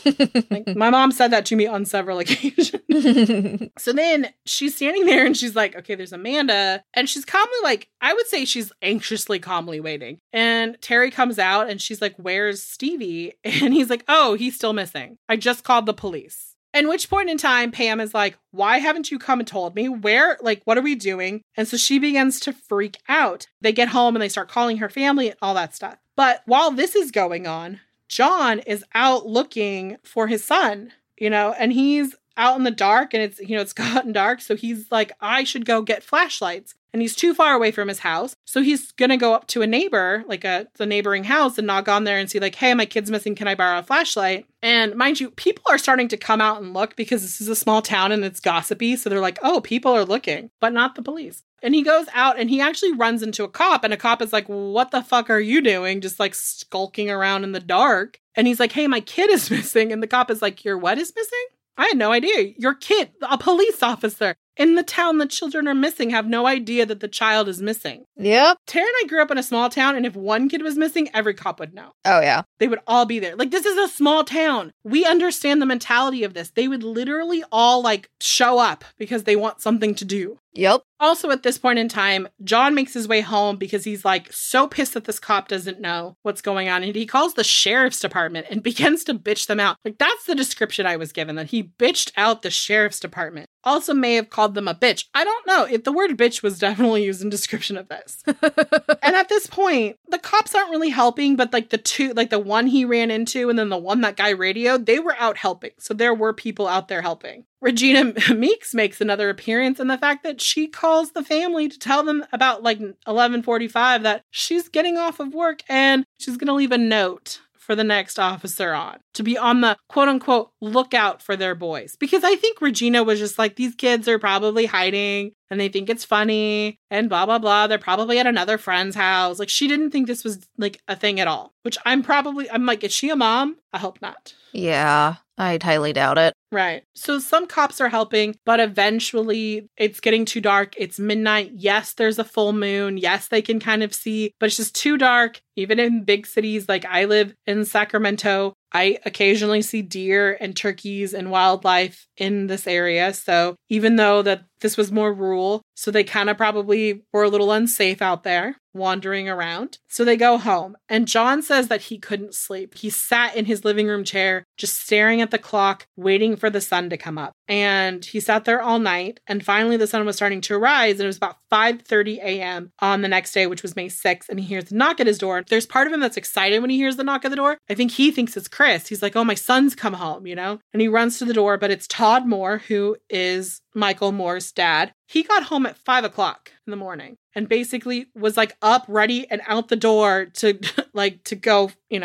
Like, my mom said that to me on several occasions. So then she's standing there and she's like, okay, there's Amanda. And she's calmly like, I would say she's anxiously calmly waiting. And Terry comes out and she's like, where's Stevie? And he's like, oh, he's still missing. I just called the police. At which point in time, Pam is like, why haven't you come and told me? Where, like, what are we doing? And so she begins to freak out. They get home and they start calling her family and all that stuff. But while this is going on, John is out looking for his son, you know, and he's out in the dark and it's, you know, it's gotten dark. So he's like, I should go get flashlights. And he's too far away from his house. So he's going to go up to a neighbor, like a the neighboring house, and knock on there and see like, hey, my kid's missing. Can I borrow a flashlight? And mind you, people are starting to come out and look because this is a small town and it's gossipy. So they're like, oh, people are looking, but not the police. And he goes out and he actually runs into a cop, and a cop is like, what the fuck are you doing? Just like skulking around in the dark. And he's like, hey, my kid is missing. And the cop is like, your what is missing? I had no idea. Your kid, a police officer in the town the children are missing, have no idea that the child is missing.
Yep.
Tara and I grew up in a small town, and if one kid was missing, every cop would know.
Oh, yeah.
They would all be there. Like, this is a small town. We understand the mentality of this. They would literally all, like, show up because they want something to do.
Yep.
Also, at this point in time, John makes his way home because he's like so pissed that this cop doesn't know what's going on. And he calls the sheriff's department and begins to bitch them out. Like, that's the description I was given, that he bitched out the sheriff's department. Also may have called them a bitch. I don't know. If the word bitch was definitely used in description of this. And at this point, the cops aren't really helping, but like the two, like the one he ran into and then the one that guy radioed, they were out helping. So there were people out there helping. Regina Meeks makes another appearance, and the fact that she calls the family to tell them about like eleven forty-five that she's getting off of work and she's going to leave a note for the next officer on to be on the quote unquote lookout for their boys. Because I think Regina was just like, these kids are probably hiding and they think it's funny and blah, blah, blah. They're probably at another friend's house. Like, she didn't think this was like a thing at all, which I'm probably, I'm like, is she a mom? I hope not.
Yeah, I'd highly doubt it.
Right. So some cops are helping, but eventually it's getting too dark. It's midnight. Yes, there's a full moon. Yes, they can kind of see, but it's just too dark. Even in big cities, like I live in Sacramento, I occasionally see deer and turkeys and wildlife in this area. So even though that this was more rural, so they kind of probably were a little unsafe out there wandering around. So they go home, and John says that he couldn't sleep. He sat in his living room chair, just staring at the clock, waiting for the sun to come up. And he sat there all night, and finally the sun was starting to rise, and it was about five thirty a.m. on the next day, which was May sixth, and he hears a knock at his door. There's part of him that's excited when he hears the knock at the door. I think he thinks it's Chris. He's like, oh, my son's come home, you know? And he runs to the door, but it's Todd Moore, who is Michael Moore's dad. He got home at five o'clock in the morning and basically was like up, ready, and out the door to like to go, you know,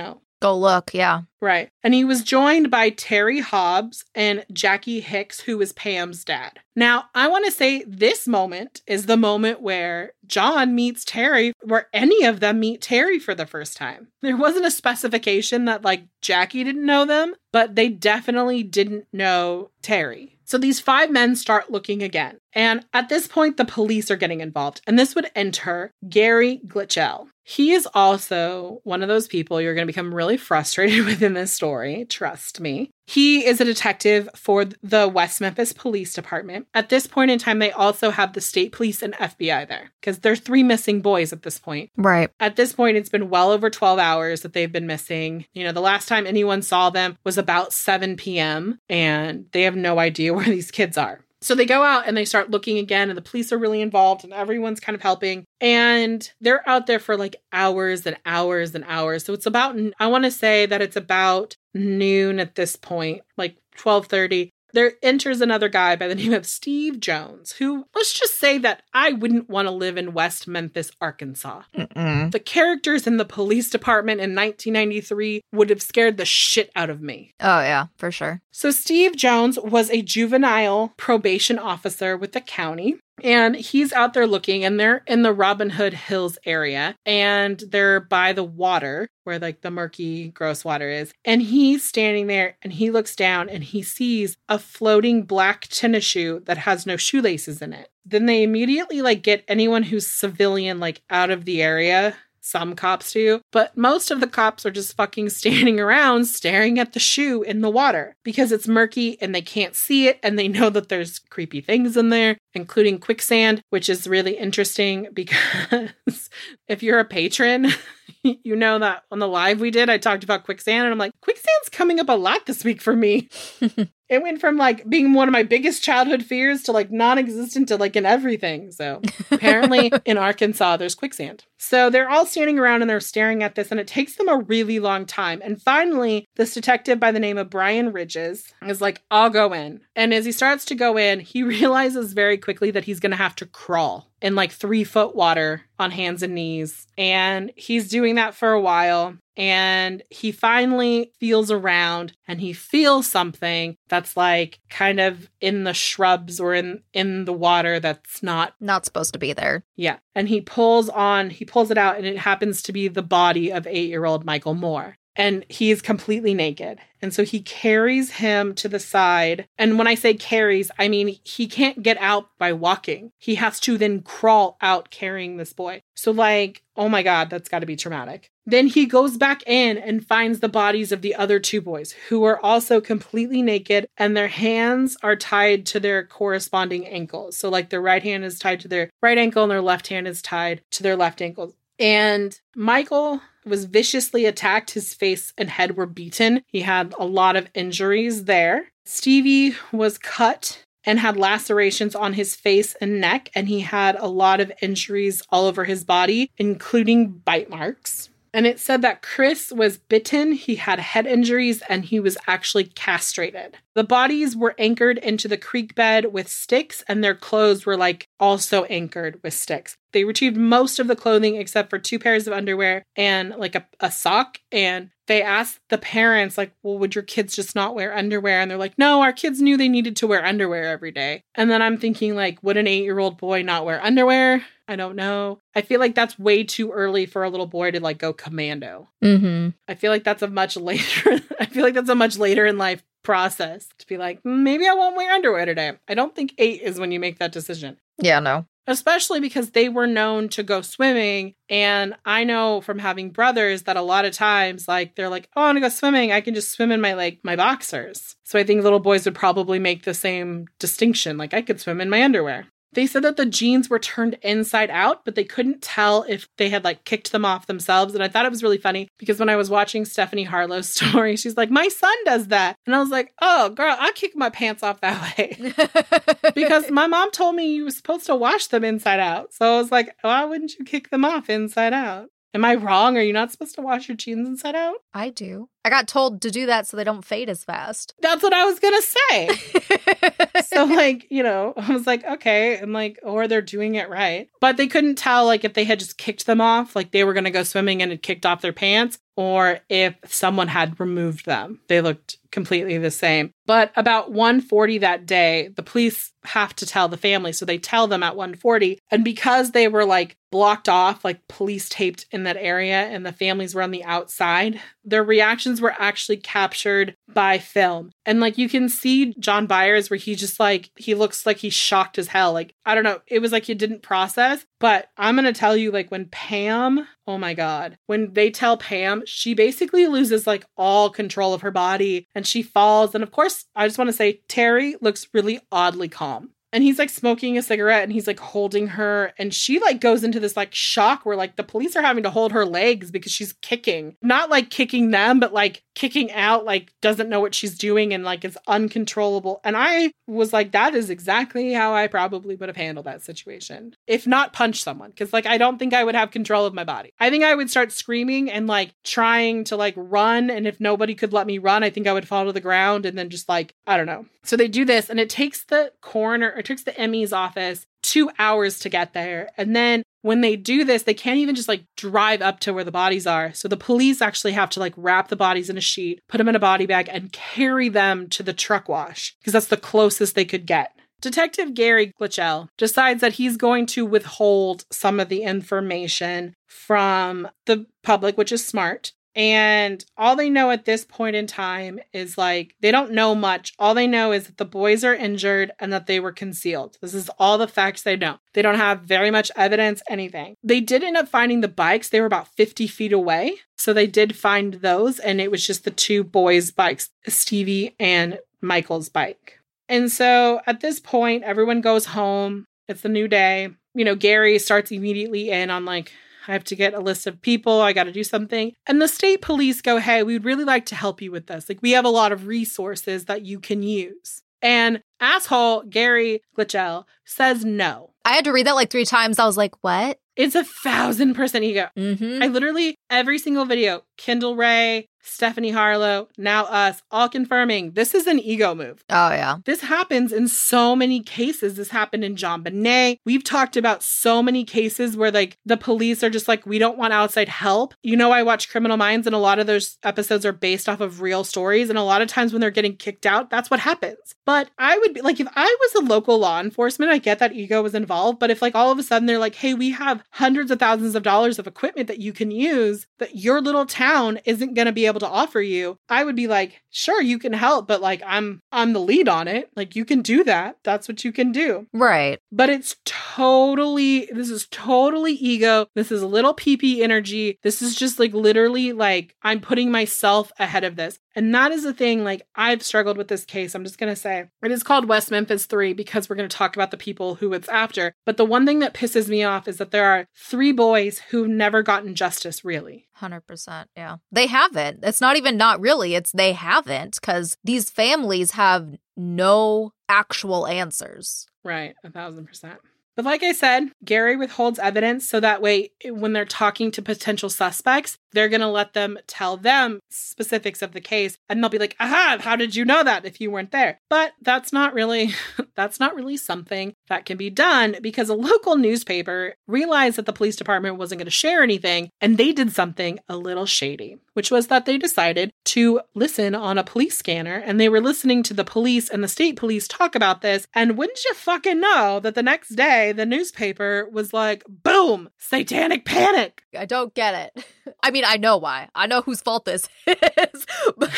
go look, yeah.
Right. And he was joined by Terry Hobbs and Jackie Hicks, who was Pam's dad. Now, I want to say this moment is the moment where John meets Terry, where any of them meet Terry for the first time. There wasn't a specification that, like, Jackie didn't know them, but they definitely didn't know Terry. So these five men start looking again. And at this point, the police are getting involved. And this would enter Gary Glitchell. He is also one of those people you're going to become really frustrated with in this story. Trust me. He is a detective for the West Memphis Police Department. At this point in time, they also have the state police and F B I there because there's three missing boys at this point.
Right.
At this point, it's been well over twelve hours that they've been missing. You know, the last time anyone saw them was about seven p.m. and they have no idea where these kids are. So they go out and they start looking again, and the police are really involved and everyone's kind of helping. And they're out there for like hours and hours and hours. So it's about, I want to say that it's about noon at this point, like twelve thirty. There enters another guy by the name of Steve Jones, who, let's just say that I wouldn't want to live in West Memphis, Arkansas. Mm-mm. The characters in the police department in nineteen ninety-three would have scared the shit out of me.
Oh, yeah, for sure.
So Steve Jones was a juvenile probation officer with the county. And he's out there looking, and they're in the Robin Hood Hills area, and they're by the water where like the murky, gross water is. And he's standing there and he looks down and he sees a floating black tennis shoe that has no shoelaces in it. Then they immediately like get anyone who's civilian like out of the area. Some cops do, but most of the cops are just fucking standing around staring at the shoe in the water because it's murky and they can't see it, and they know that there's creepy things in there, including quicksand, which is really interesting because if you're a patron, you know that on the live we did, I talked about quicksand, and I'm like, quicksand's coming up a lot this week for me. It went from like being one of my biggest childhood fears to like non-existent to like in everything. So apparently in Arkansas, there's quicksand. So they're all standing around and they're staring at this, and it takes them a really long time. And finally, this detective by the name of Brian Ridges is like, I'll go in. And as he starts to go in, he realizes very quickly that he's going to have to crawl in like three foot water on hands and knees. And he's doing that for a while. And he finally feels around and he feels something that's like kind of in the shrubs or in, in the water that's not...
Not supposed to be there.
Yeah. And he pulls on, he pulls it out, and it happens to be the body of eight-year-old Michael Moore. And he's completely naked. And so he carries him to the side. And when I say carries, I mean he can't get out by walking. He has to then crawl out carrying this boy. So like, oh my God, that's got to be traumatic. Then he goes back in and finds the bodies of the other two boys who are also completely naked, and their hands are tied to their corresponding ankles. So like their right hand is tied to their right ankle and their left hand is tied to their left ankle. And Michael was viciously attacked. His face and head were beaten. He had a lot of injuries there. Stevie was cut and had lacerations on his face and neck, and he had a lot of injuries all over his body, including bite marks. And it said that Chris was bitten, he had head injuries, and he was actually castrated. The bodies were anchored into the creek bed with sticks, and their clothes were like also anchored with sticks. They retrieved most of the clothing except for two pairs of underwear and like a, a sock. And they asked the parents, like, well, would your kids just not wear underwear? And they're like, no, our kids knew they needed to wear underwear every day. And then I'm thinking, like, would an eight-year-old boy not wear underwear? I don't know. I feel like that's way too early for a little boy to like go commando.
Mm-hmm.
I feel like that's a much later, I feel like that's a much later in life process to be like, maybe I won't wear underwear today. I don't think eight is when you make that decision.
Yeah, no.
Especially because they were known to go swimming. And I know from having brothers that a lot of times, like, they're like, oh, I want to go swimming. I can just swim in my, like, my boxers. So I think little boys would probably make the same distinction. Like, I could swim in my underwear. They said that the jeans were turned inside out, but they couldn't tell if they had like kicked them off themselves. And I thought it was really funny because when I was watching Stephanie Harlow's story, she's like, my son does that. And I was like, oh, girl, I kick my pants off that way. Because my mom told me you were supposed to wash them inside out. So I was like, why wouldn't you kick them off inside out? Am I wrong? Are you not supposed to wash your jeans inside out?
I do. I got told to do that so they don't fade as fast.
That's what I was going to say. So, like, you know, I was like, okay. And like, or they're doing it right. But they couldn't tell, like, if they had just kicked them off, like they were going to go swimming and had kicked off their pants, or if someone had removed them. They looked completely the same. But about one forty that day, the police have to tell the family. So they tell them at one forty. And because they were like blocked off, like police taped in that area and the families were on the outside, their reactions were actually captured by film. And like you can see John Byers where he just like, he looks like he's shocked as hell. Like, I don't know. It was like he didn't process. But I'm going to tell you, like when Pam, oh my God, when they tell Pam, she basically loses like all control of her body and she falls. And of course, I just want to say Terry looks really oddly calm. And he's like smoking a cigarette and he's like holding her. And she like goes into this like shock where like the police are having to hold her legs because she's kicking. Not like kicking them, but like kicking out, like doesn't know what she's doing and like is uncontrollable. And I was like, that is exactly how I probably would have handled that situation. If not punch someone. Because like I don't think I would have control of my body. I think I would start screaming and like trying to like run. And if nobody could let me run, I think I would fall to the ground and then just like, I don't know. So they do this and it takes the coroner, it takes the M E's office two hours to get there. And then when they do this, they can't even just like drive up to where the bodies are. So the police actually have to like wrap the bodies in a sheet, put them in a body bag and carry them to the truck wash because that's the closest they could get. Detective Gary Glitchell decides that he's going to withhold some of the information from the public, which is smart. And all they know at this point in time is like, they don't know much. All they know is that the boys are injured and that they were concealed. This is all the facts they know. They don't have very much evidence, anything. They did end up finding the bikes. They were about fifty feet away. So they did find those. And it was just the two boys' bikes, Stevie and Michael's bike. And so at this point, everyone goes home. It's a new day. You know, Gary starts immediately in on like, I have to get a list of people. I got to do something. And the state police go, hey, we'd really like to help you with this. Like we have a lot of resources that you can use. And asshole Gary Glitchell says no.
I had to read that like three times. I was like, what?
It's a thousand percent ego.
Mm-hmm.
I literally, every single video, Kendall Ray, Stephanie Harlow, now us, all confirming this is an ego move.
Oh, yeah.
This happens in so many cases. This happened in JonBenét. We've talked about so many cases where like the police are just like, we don't want outside help. You know, I watch Criminal Minds and a lot of those episodes are based off of real stories. And a lot of times when they're getting kicked out, that's what happens. But I would be like, if I was a local law enforcement, I get that ego was involved. But if like all of a sudden they're like, hey, we have hundreds of thousands of dollars of equipment that you can use that your little town isn't going to be able to offer you, I would be like, sure, you can help, but like I'm I'm the lead on it. Like you can do that. That's what you can do.
Right.
But it's totally, this is totally ego. This is a little pee-pee energy. This is just like literally like I'm putting myself ahead of this. And that is the thing, like I've struggled with this case. I'm just going to say it is called West Memphis three because we're going to talk about the people who it's after. But the one thing that pisses me off is that there are three boys who've never gotten justice, really.
one hundred percent. Yeah. They haven't. It's not even not really. It's they haven't because these families have no actual answers.
Right. A thousand percent. But like I said, Gary withholds evidence so that way when they're talking to potential suspects, they're going to let them tell them specifics of the case. And they'll be like, aha, how did you know that if you weren't there? But that's not really, that's not really something that can be done because a local newspaper realized that the police department wasn't going to share anything. And they did something a little shady, which was that they decided to listen on a police scanner. And they were listening to the police and the state police talk about this. And wouldn't you fucking know that the next day, the newspaper was like, boom, satanic panic.
I don't get it. I mean, I know why. I know whose fault this is.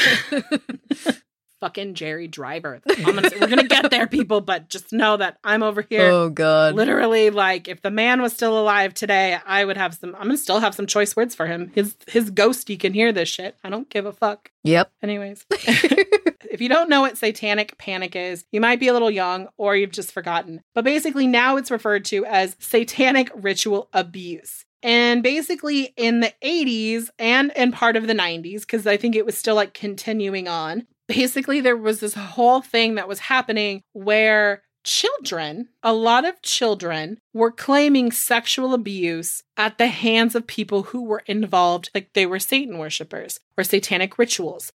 But
fucking Jerry Driver. I'm gonna say, we're going to get there, people, but just know that I'm over here.
Oh, God.
Literally, like, if the man was still alive today, I would have some, I'm going to still have some choice words for him. His, his ghosty can hear this shit. I don't give a fuck.
Yep.
Anyways. If you don't know what satanic panic is, you might be a little young or you've just forgotten. But basically now it's referred to as satanic ritual abuse. And basically in the eighties and in part of the nineties, because I think it was still like continuing on, basically there was this whole thing that was happening where children, a lot of children were claiming sexual abuse at the hands of people who were involved, like they were Satan worshipers or satanic rituals.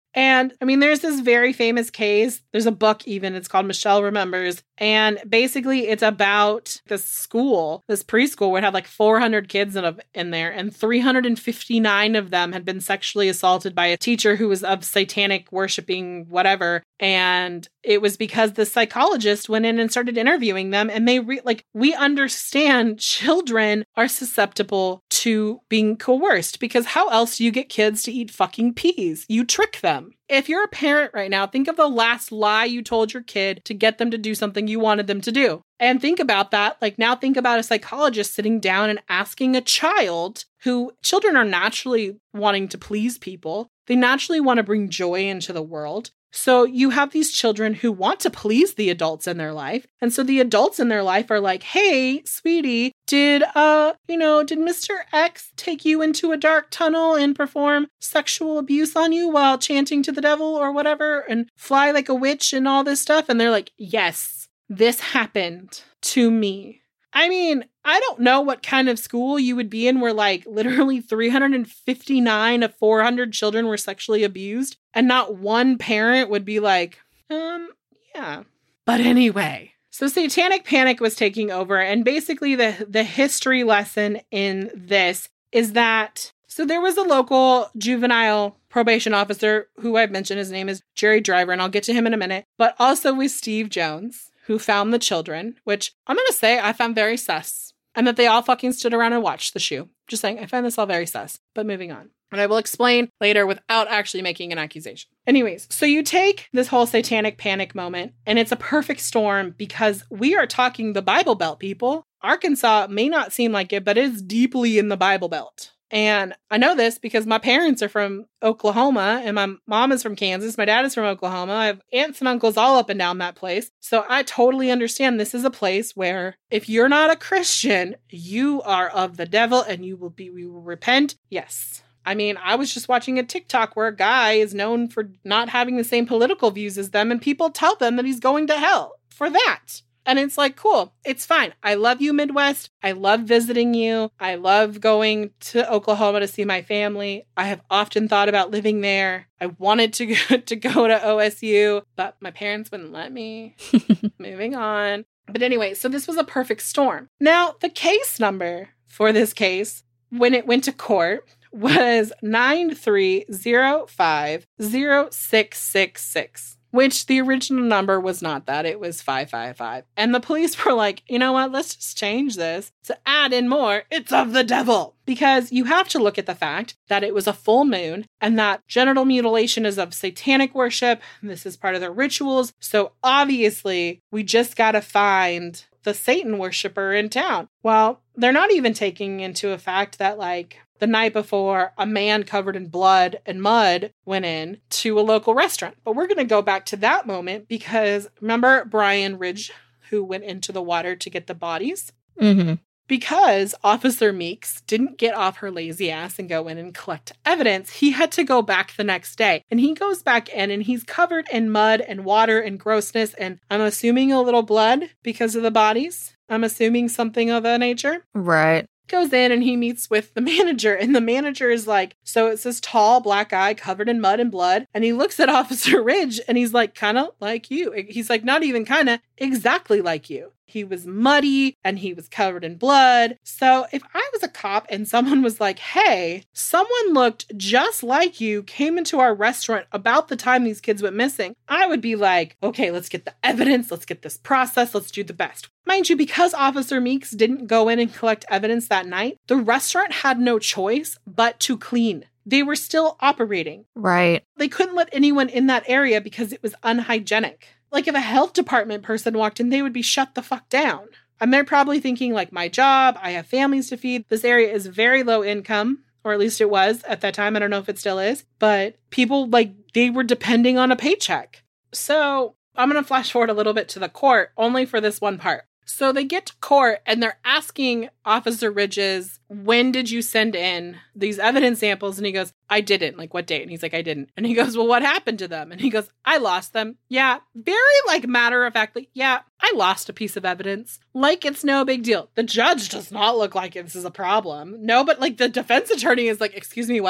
And I mean, there's this very famous case. There's a book even. It's called Michelle Remembers. And basically it's about this school, this preschool where it had like four hundred kids in, a, in there. And three hundred fifty-nine of them had been sexually assaulted by a teacher who was of satanic worshiping whatever. And it was because the psychologist went in and started interviewing them. And they re- like, we understand children are susceptible to being coerced, because how else do you get kids to eat fucking peas? You trick them. If you're a parent right now, think of the last lie you told your kid to get them to do something you wanted them to do. And think about that. Like, now think about a psychologist sitting down and asking a child who, children are naturally wanting to please people. They naturally want to bring joy into the world. So you have these children who want to please the adults in their life. And so the adults in their life are like, hey, sweetie, did, uh, you know, did Mister X take you into a dark tunnel and perform sexual abuse on you while chanting to the devil or whatever and fly like a witch and all this stuff? And they're like, yes, this happened to me. I mean, I don't know what kind of school you would be in where like literally three hundred fifty-nine of four hundred children were sexually abused and not one parent would be like, um, yeah. But anyway, so Satanic Panic was taking over, and basically the, the history lesson in this is that, so there was a local juvenile probation officer who I've mentioned, his name is Jerry Driver, and I'll get to him in a minute, but also with Steve Jones, who found the children, which I'm going to say I found very sus. And that they all fucking stood around and watched the shoe. Just saying, I find this all very sus. But moving on. And I will explain later without actually making an accusation. Anyways, so you take this whole Satanic Panic moment, and it's a perfect storm because we are talking the Bible Belt, people. Arkansas may not seem like it, but it is deeply in the Bible Belt. And I know this because my parents are from Oklahoma and my mom is from Kansas. My dad is from Oklahoma. I have aunts and uncles all up and down that place. So I totally understand this is a place where if you're not a Christian, you are of the devil and you will be, you will repent. Yes. I mean, I was just watching a TikTok where a guy is known for not having the same political views as them, and people tell them that he's going to hell for that. And it's like, cool, it's fine. I love you, Midwest. I love visiting you. I love going to Oklahoma to see my family. I have often thought about living there. I wanted to go to, go to O S U, but my parents wouldn't let me. Moving on. But anyway, so this was a perfect storm. Now, the case number for this case, when it went to court, was nine three zero five zero six six six. Which the original number was not that. It was five five five. And the police were like, you know what? Let's just change this to add in more. It's of the devil. Because you have to look at the fact that it was a full moon and that genital mutilation is of satanic worship. This is part of their rituals. So obviously, we just got to find the Satan worshiper in town. Well, they're not even taking into a fact that, like, the night before, a man covered in blood and mud went in to a local restaurant. But we're going to go back to that moment because remember Brian Ridge, who went into the water to get the bodies?
Mm-hmm.
Because Officer Meeks didn't get off her lazy ass and go in and collect evidence, he had to go back the next day. And he goes back in and he's covered in mud and water and grossness. And I'm assuming a little blood because of the bodies. I'm assuming something of that nature.
Right.
Goes in and he meets with the manager, and the manager is like, so it's this tall black guy covered in mud and blood, and he looks at Officer Ridge and he's like, kind of like you. He's like, not even kind of, exactly like you. He was muddy and he was covered in blood. So if I was a cop and someone was like, hey, someone looked just like you, came into our restaurant about the time these kids went missing, I would be like, okay, let's get the evidence. Let's get this process. Let's do the best. Mind you, because Officer Meeks didn't go in and collect evidence that night, the restaurant had no choice but to clean. They were still operating.
Right.
They couldn't let anyone in that area because it was unhygienic. Like if a health department person walked in, they would be shut the fuck down. And they're probably thinking like, my job, I have families to feed. This area is very low income, or at least it was at that time. I don't know if it still is, but people like they were depending on a paycheck. So I'm going to flash forward a little bit to the court only for this one part. So they get to court and they're asking Officer Ridges, when did you send in these evidence samples? And he goes, I didn't. Like, what date? And he's like, I didn't. And he goes, well, what happened to them? And he goes, I lost them. Yeah. Very like matter of factly. Yeah, I lost a piece of evidence. Like it's no big deal. The judge does not look like this is a problem. No, but like the defense attorney is like, excuse me, what?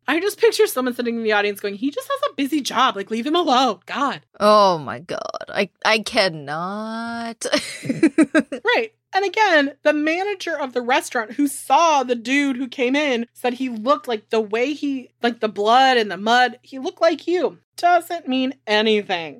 I just picture someone sitting in the audience going, he just has a busy job. Like, leave him alone. God.
Oh my God. I, I cannot.
Right. And again, the manager of the restaurant who saw the dude who came in said he looked like the way he, like the blood and the mud, he looked like you. Doesn't mean anything.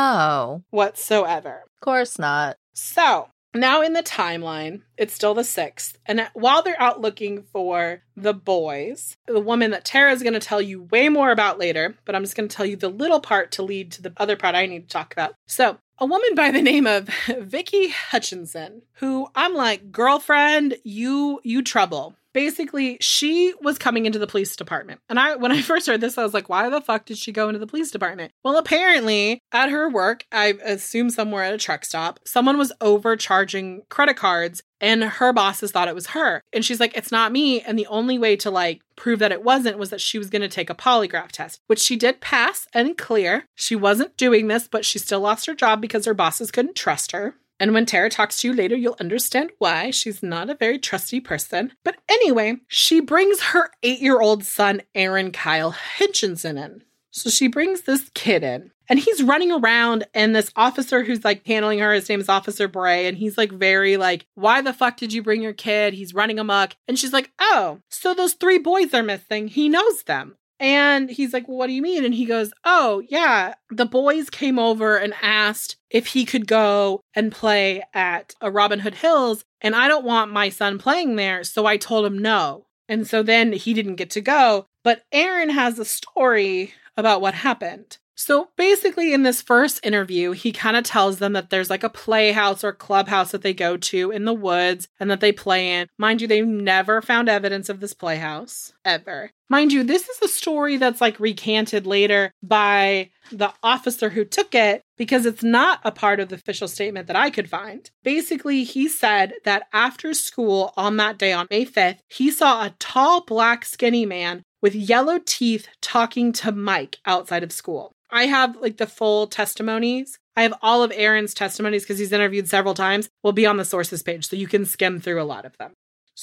No.
Whatsoever.
Of course not.
So, now in the timeline, it's still the sixth. And while they're out looking for the boys, the woman that Tara's going to tell you way more about later, but I'm just going to tell you the little part to lead to the other part I need to talk about. So, a woman by the name of Vicky Hutchinson, who I'm like, girlfriend, you, you trouble. Basically, she was coming into the police department. And I, when I first heard this, I was like, why the fuck did she go into the police department? Well, apparently at her work, I assume somewhere at a truck stop, someone was overcharging credit cards and her bosses thought it was her. And she's like, it's not me. And the only way to like prove that it wasn't was that she was going to take a polygraph test, which she did pass and clear. She wasn't doing this, but she still lost her job because her bosses couldn't trust her. And when Tara talks to you later, you'll understand why. She's not a very trusty person. But anyway, she brings her eight-year-old son, Aaron Kyle Hutchinson, in. So she brings this kid in. And he's running around, and this officer who's like handling her, his name is Officer Bray, and he's like very like, why the fuck did you bring your kid? He's running amok. And she's like, oh, so those three boys are missing. He knows them. And he's like, well, what do you mean? And he goes, oh, yeah, the boys came over and asked if he could go and play at a Robin Hood Hills. And I don't want my son playing there. So I told him no. And so then he didn't get to go. But Aaron has a story about what happened. So basically in this first interview, he kind of tells them that there's like a playhouse or clubhouse that they go to in the woods and that they play in. Mind you, they've never found evidence of this playhouse, ever. Mind you, this is a story that's like recanted later by the officer who took it because it's not a part of the official statement that I could find. Basically, he said that after school on that day on May fifth, he saw a tall, black, skinny man with yellow teeth talking to Mike outside of school. I have like the full testimonies. I have all of Aaron's testimonies because he's interviewed several times. Will be on the sources page, so you can skim through a lot of them.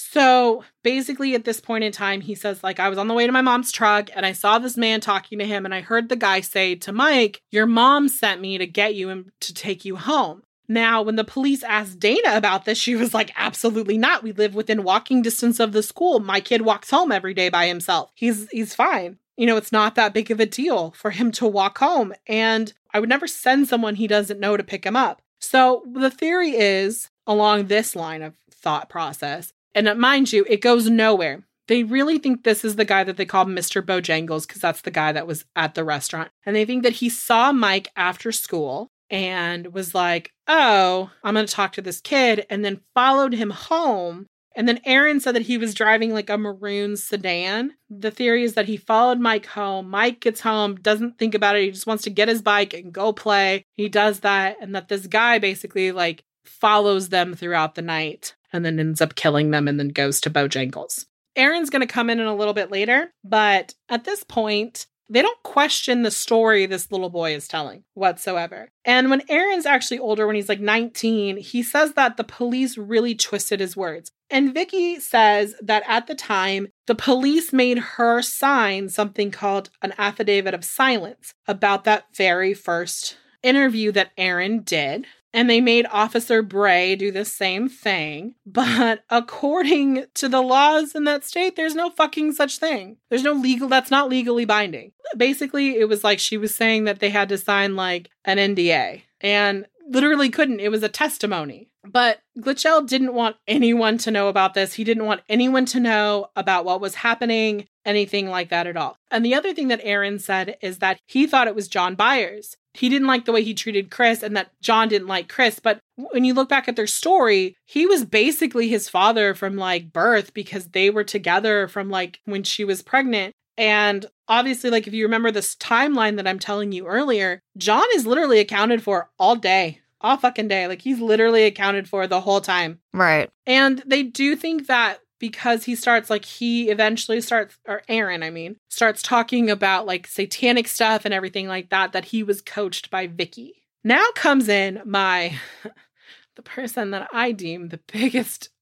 So basically at this point in time, he says, like, I was on the way to my mom's truck and I saw this man talking to him and I heard the guy say to Mike, your mom sent me to get you and to take you home. Now, when the police asked Dana about this, she was like, absolutely not. We live within walking distance of the school. My kid walks home every day by himself. He's he's fine. You know, it's not that big of a deal for him to walk home. And I would never send someone he doesn't know to pick him up. So the theory is along this line of thought process. And mind you, it goes nowhere. They really think this is the guy that they call Mister Bojangles because that's the guy that was at the restaurant. And they think that he saw Mike after school and was like, oh, I'm going to talk to this kid, and then followed him home. And then Aaron said that he was driving like a maroon sedan. The theory is that he followed Mike home. Mike gets home, doesn't think about it. He just wants to get his bike and go play. He does that. And that this guy basically like follows them throughout the night and then ends up killing them and then goes to Bojangles. Aaron's going to come in in a little bit later. But at this point, they don't question the story this little boy is telling whatsoever. And when Aaron's actually older, when he's like nineteen, he says that the police really twisted his words. And Vicky says that at the time, the police made her sign something called an affidavit of silence about that very first interview that Aaron did. And they made Officer Bray do the same thing. But according to the laws in that state, there's no fucking such thing. There's no legal, that's not legally binding. Basically, it was like she was saying that they had to sign like an N D A. And literally couldn't. It was a testimony. But Glitchell didn't want anyone to know about this. He didn't want anyone to know about what was happening, anything like that at all. And the other thing that Aaron said is that he thought it was John Byers. He didn't like the way he treated Chris and that John didn't like Chris. But when you look back at their story, he was basically his father from like birth because they were together from like when she was pregnant. And obviously, like if you remember this timeline that I'm telling you earlier, John is literally accounted for all day, all fucking day. Like he's literally accounted for the whole time.
Right.
And they do think that because he starts like he eventually starts, or Aaron, I mean, starts talking about like satanic stuff and everything like that, that he was coached by Vicky. Now comes in my, the person that I deem the biggest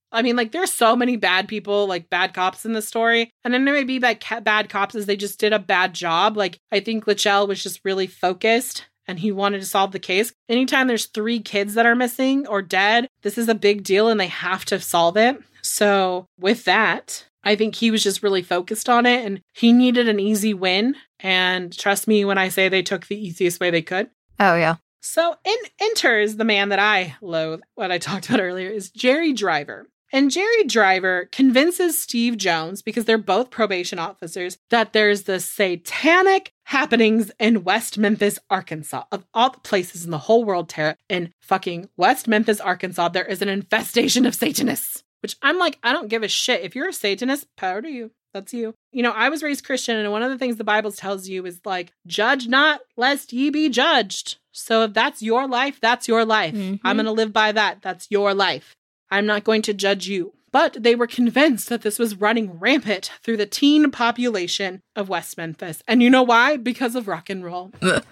I mean, like, there's so many bad people, like bad cops in the story. And then there may be bad, bad cops as they just did a bad job. Like, I think Lachelle was just really focused and he wanted to solve the case. Anytime there's three kids that are missing or dead, this is a big deal and they have to solve it. So with that, I think he was just really focused on it and he needed an easy win. And trust me when I say they took the easiest way they could.
Oh, yeah.
So in enters the man that I loathe, what I talked about earlier, is Jerry Driver. And Jerry Driver convinces Steve Jones, because they're both probation officers, that there's the satanic happenings in West Memphis, Arkansas. Of all the places in the whole world, Tara, in fucking West Memphis, Arkansas, there is an infestation of Satanists. Which I'm like, I don't give a shit. If you're a Satanist, power to you. That's you. You know, I was raised Christian, and one of the things the Bible tells you is like, judge not, lest ye be judged. So if that's your life, that's your life. Mm-hmm. I'm going to live by that. That's your life. I'm not going to judge you. But they were convinced that this was running rampant through the teen population of West Memphis. And you know why? Because of rock and roll.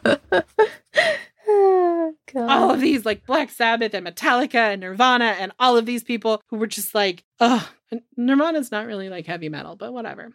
Oh, God.
All of these, like Black Sabbath and Metallica and Nirvana and all of these people who were just like, oh, Nirvana's not really like heavy metal, but whatever.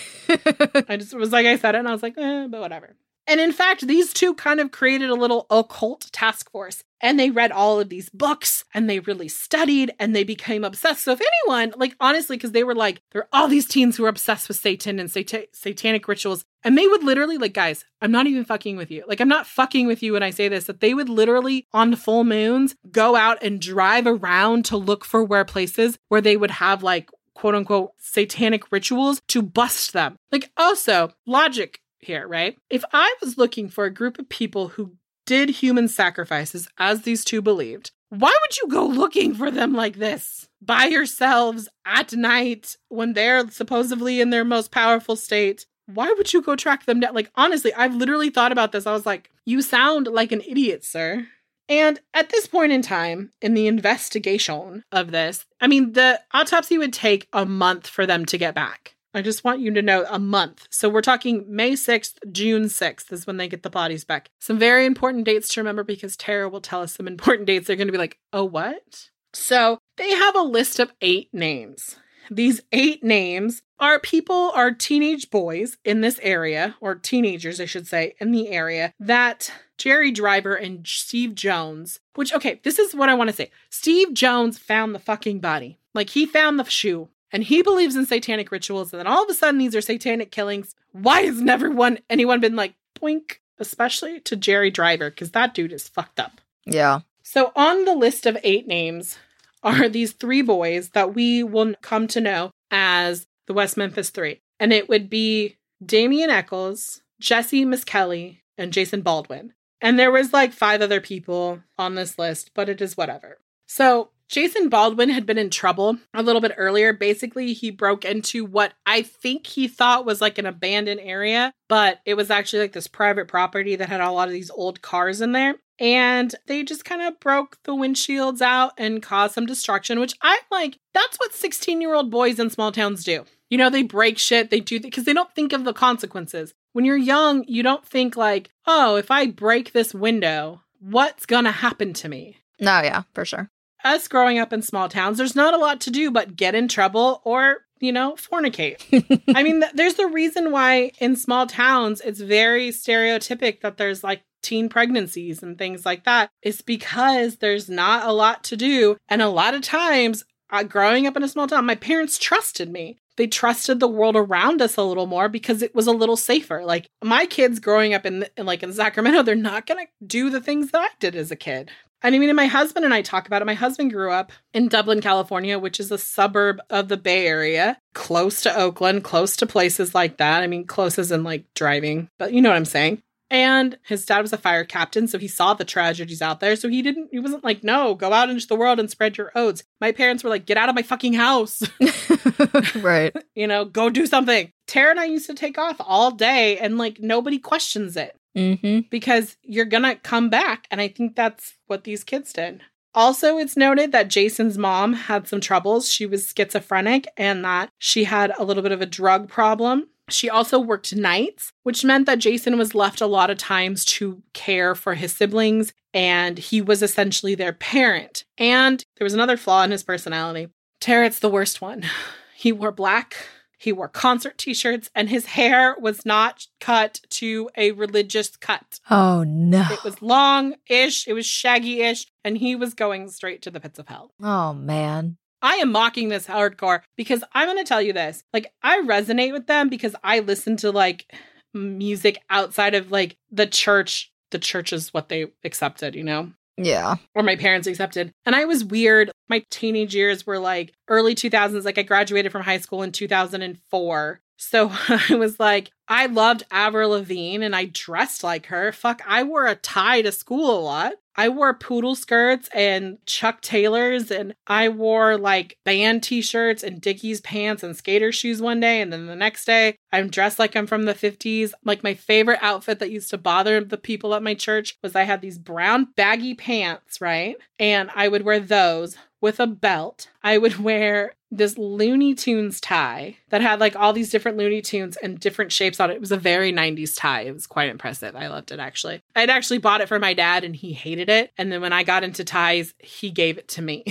I just was like, I said it and I was like, eh, but whatever. And in fact, these two kind of created a little occult task force and they read all of these books and they really studied and they became obsessed. So if anyone, like honestly, because they were like, there are all these teens who are obsessed with Satan and sat- satanic rituals. And they would literally like, guys, I'm not even fucking with you. Like, I'm not fucking with you when I say this, that they would literally on full moons go out and drive around to look for where places where they would have like, quote unquote, satanic rituals to bust them. Like also logic here, right? If I was looking for a group of people who did human sacrifices, as these two believed, why would you go looking for them like this by yourselves at night when they're supposedly in their most powerful state? Why would you go track them down? Like, honestly, I've literally thought about this. I was like, you sound like an idiot, sir. And at this point in time, in the investigation of this, I mean, the autopsy would take a month for them to get back. I just want you to know a month. So we're talking May sixth, June sixth is when they get the bodies back. Some very important dates to remember because Tara will tell us some important dates. They're going to be like, oh, what? So they have a list of eight names. These eight names are people, are teenage boys in this area, or teenagers, I should say, in the area that Jerry Driver and Steve Jones, which, okay, this is what I want to say. Steve Jones found the fucking body. Like, he found the shoe. And he believes in satanic rituals, and then all of a sudden these are satanic killings. Why has never one anyone been like, boink, especially to Jerry Driver, because that dude is fucked up.
Yeah.
So on the list of eight names are these three boys that we will come to know as the West Memphis Three. And it would be Damian Eccles, Jesse Miskelly, and Jason Baldwin. And there was like five other people on this list, but it is whatever. So Jason Baldwin had been in trouble a little bit earlier. Basically, he broke into what I think he thought was like an abandoned area, but it was actually like this private property that had a lot of these old cars in there. And they just kind of broke the windshields out and caused some destruction, which I'm like, that's what sixteen-year-old boys in small towns do. You know, they break shit, they do, because they don't think of the consequences. When you're young, you don't think like, oh, if I break this window, what's gonna happen to me?
No, yeah, for sure.
Us growing up in small towns, there's not a lot to do but get in trouble or, you know, fornicate. I mean, th- there's the reason why in small towns, it's very stereotypic that there's like teen pregnancies and things like that. It's because there's not a lot to do. And a lot of times, uh, growing up in a small town, my parents trusted me. They trusted the world around us a little more because it was a little safer. Like my kids growing up in, in like in Sacramento, they're not going to do the things that I did as a kid. And I mean, my husband and I talk about it. My husband grew up in Dublin, California, which is a suburb of the Bay Area, close to Oakland, close to places like that. I mean, close as in like driving, but you know what I'm saying. And his dad was a fire captain, so he saw the tragedies out there. So he didn't, he wasn't like, no, go out into the world and spread your odes. My parents were like, get out of my fucking house.
Right.
You know, go do something. Tara and I used to take off all day and like nobody questions it.
Mm-hmm.
Because you're gonna come back. And I think that's what these kids did. Also, it's noted that Jason's mom had some troubles. She was schizophrenic and that she had a little bit of a drug problem. She also worked nights, which meant that Jason was left a lot of times to care for his siblings, and he was essentially their parent. And there was another flaw in his personality. Tara, it's the worst one. He wore black. He wore concert t-shirts, and his hair was not cut to a religious cut.
Oh, no.
It was long-ish. It was shaggy-ish, and he was going straight to the pits of hell.
Oh, man.
I am mocking this hardcore because I'm going to tell you this. Like, I resonate with them because I listen to, like, music outside of, like, the church. The church is what they accepted, you know?
Yeah.
Or my parents accepted. And I was weird. My teenage years were, like, early two thousands. Like, I graduated from high school in two thousand four. So I was like, I loved Avril Lavigne and I dressed like her. Fuck, I wore a tie to school a lot. I wore poodle skirts and Chuck Taylors, and I wore like band t-shirts and Dickies pants and skater shoes one day. And then the next day I'm dressed like I'm from the fifties. Like, my favorite outfit that used to bother the people at my church was I had these brown baggy pants, right? And I would wear those with a belt. I would wear this Looney Tunes tie that had like all these different Looney Tunes and different shapes on it. It was a very nineties tie. It was quite impressive. I loved it, actually. I'd actually bought it for my dad and he hated it. And then when I got into ties, he gave it to me.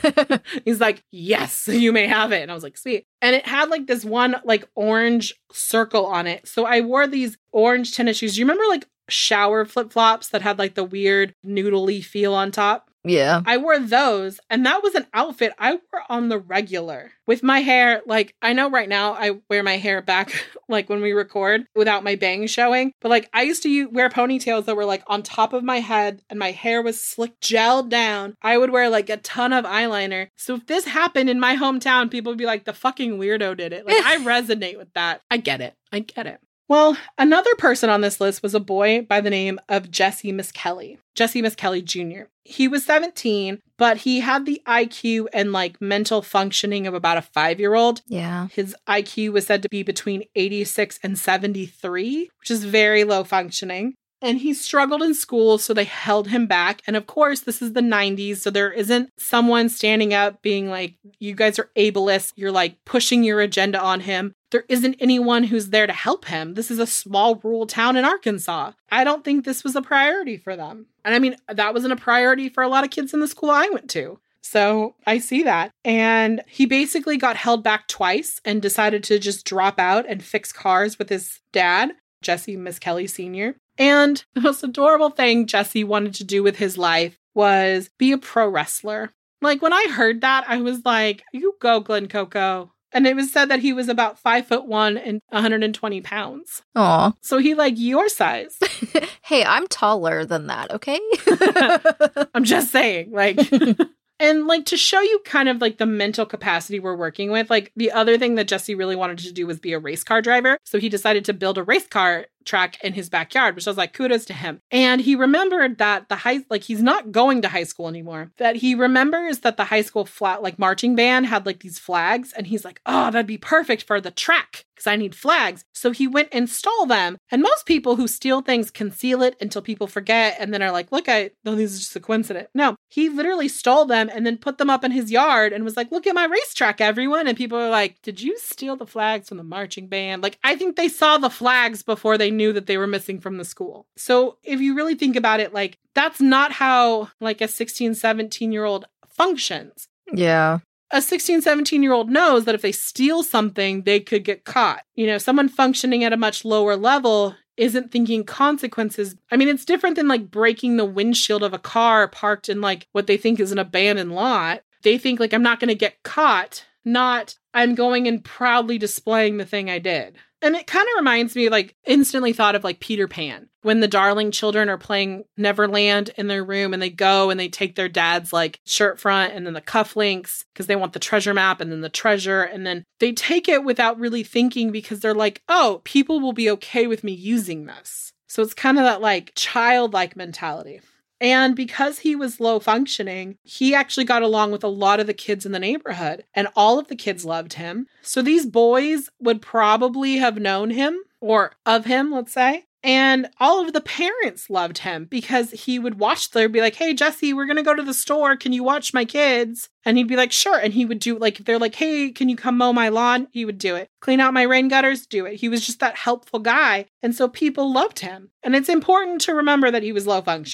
He's like, yes, you may have it. And I was like, sweet. And it had like this one like orange circle on it. So I wore these orange tennis shoes. Do you remember like shower flip-flops that had like the weird noodly feel on top?
Yeah.
I wore those, and that was an outfit I wore on the regular with my hair. Like, I know right now I wear my hair back, like when we record, without my bangs showing. But like, I used to use, wear ponytails that were like on top of my head, and my hair was slick, gelled down. I would wear like a ton of eyeliner. So if this happened in my hometown, people would be like, the fucking weirdo did it. Like, I resonate with that. I get it. I get it. Well, another person on this list was a boy by the name of Jesse Misskelley. Jesse Misskelley Junior He was seventeen, but he had the I Q and like mental functioning of about a five-year-old.
Yeah.
His I Q was said to be between eighty-six and seventy-three, which is very low functioning. And he struggled in school, so they held him back. And of course, this is the nineties, so there isn't someone standing up being like, you guys are ableist. You're like pushing your agenda on him. There isn't anyone who's there to help him. This is a small rural town in Arkansas. I don't think this was a priority for them. And I mean, that wasn't a priority for a lot of kids in the school I went to. So I see that. And he basically got held back twice and decided to just drop out and fix cars with his dad, Jesse Misskelley Senior And the most adorable thing Jesse wanted to do with his life was be a pro wrestler. Like, when I heard that, I was like, you go, Glen Coco. And it was said that he was about five foot one and one hundred twenty pounds.
Aw.
So he like your size.
Hey, I'm taller than that, okay?
I'm just saying, like... And like, to show you kind of like the mental capacity we're working with, like the other thing that Jesse really wanted to do was be a race car driver. So he decided to build a race car track in his backyard, which I was like, kudos to him. And he remembered that the high, like he's not going to high school anymore, that he remembers that the high school flat, like marching band had like these flags. And he's like, oh, that'd be perfect for the track because I need flags. So he went and stole them. And most people who steal things conceal it until people forget and then are like, look, I, no, this is just a coincidence. No, he literally stole them and then put them up in his yard and was like, look at my racetrack, everyone. And people are like, did you steal the flags from the marching band? Like, I think they saw the flags before they knew that they were missing from the school. So if you really think about it, like, that's not how like a sixteen, seventeen year old functions.
Yeah.
A sixteen, seventeen year old knows that if they steal something, they could get caught. You know, someone functioning at a much lower level isn't thinking consequences. I mean, it's different than like breaking the windshield of a car parked in like what they think is an abandoned lot. They think like, I'm not going to get caught, not I'm going and proudly displaying the thing I did. And it kind of reminds me, like, instantly thought of like Peter Pan, when the Darling children are playing Neverland in their room and they go and they take their dad's like shirt front and then the cufflinks because they want the treasure map and then the treasure. And then they take it without really thinking because they're like, oh, people will be okay with me using this. So it's kind of that like childlike mentality. And because he was low functioning, he actually got along with a lot of the kids in the neighborhood and all of the kids loved him. So these boys would probably have known him or of him, let's say. And all of the parents loved him because he would watch them, be like, hey, Jesse, we're going to go to the store. Can you watch my kids? And he'd be like, sure. And he would do like, if they're like, hey, can you come mow my lawn? He would do it. Clean out my rain gutters? Do it. He was just that helpful guy. And so people loved him. And it's important to remember that he was low functioning.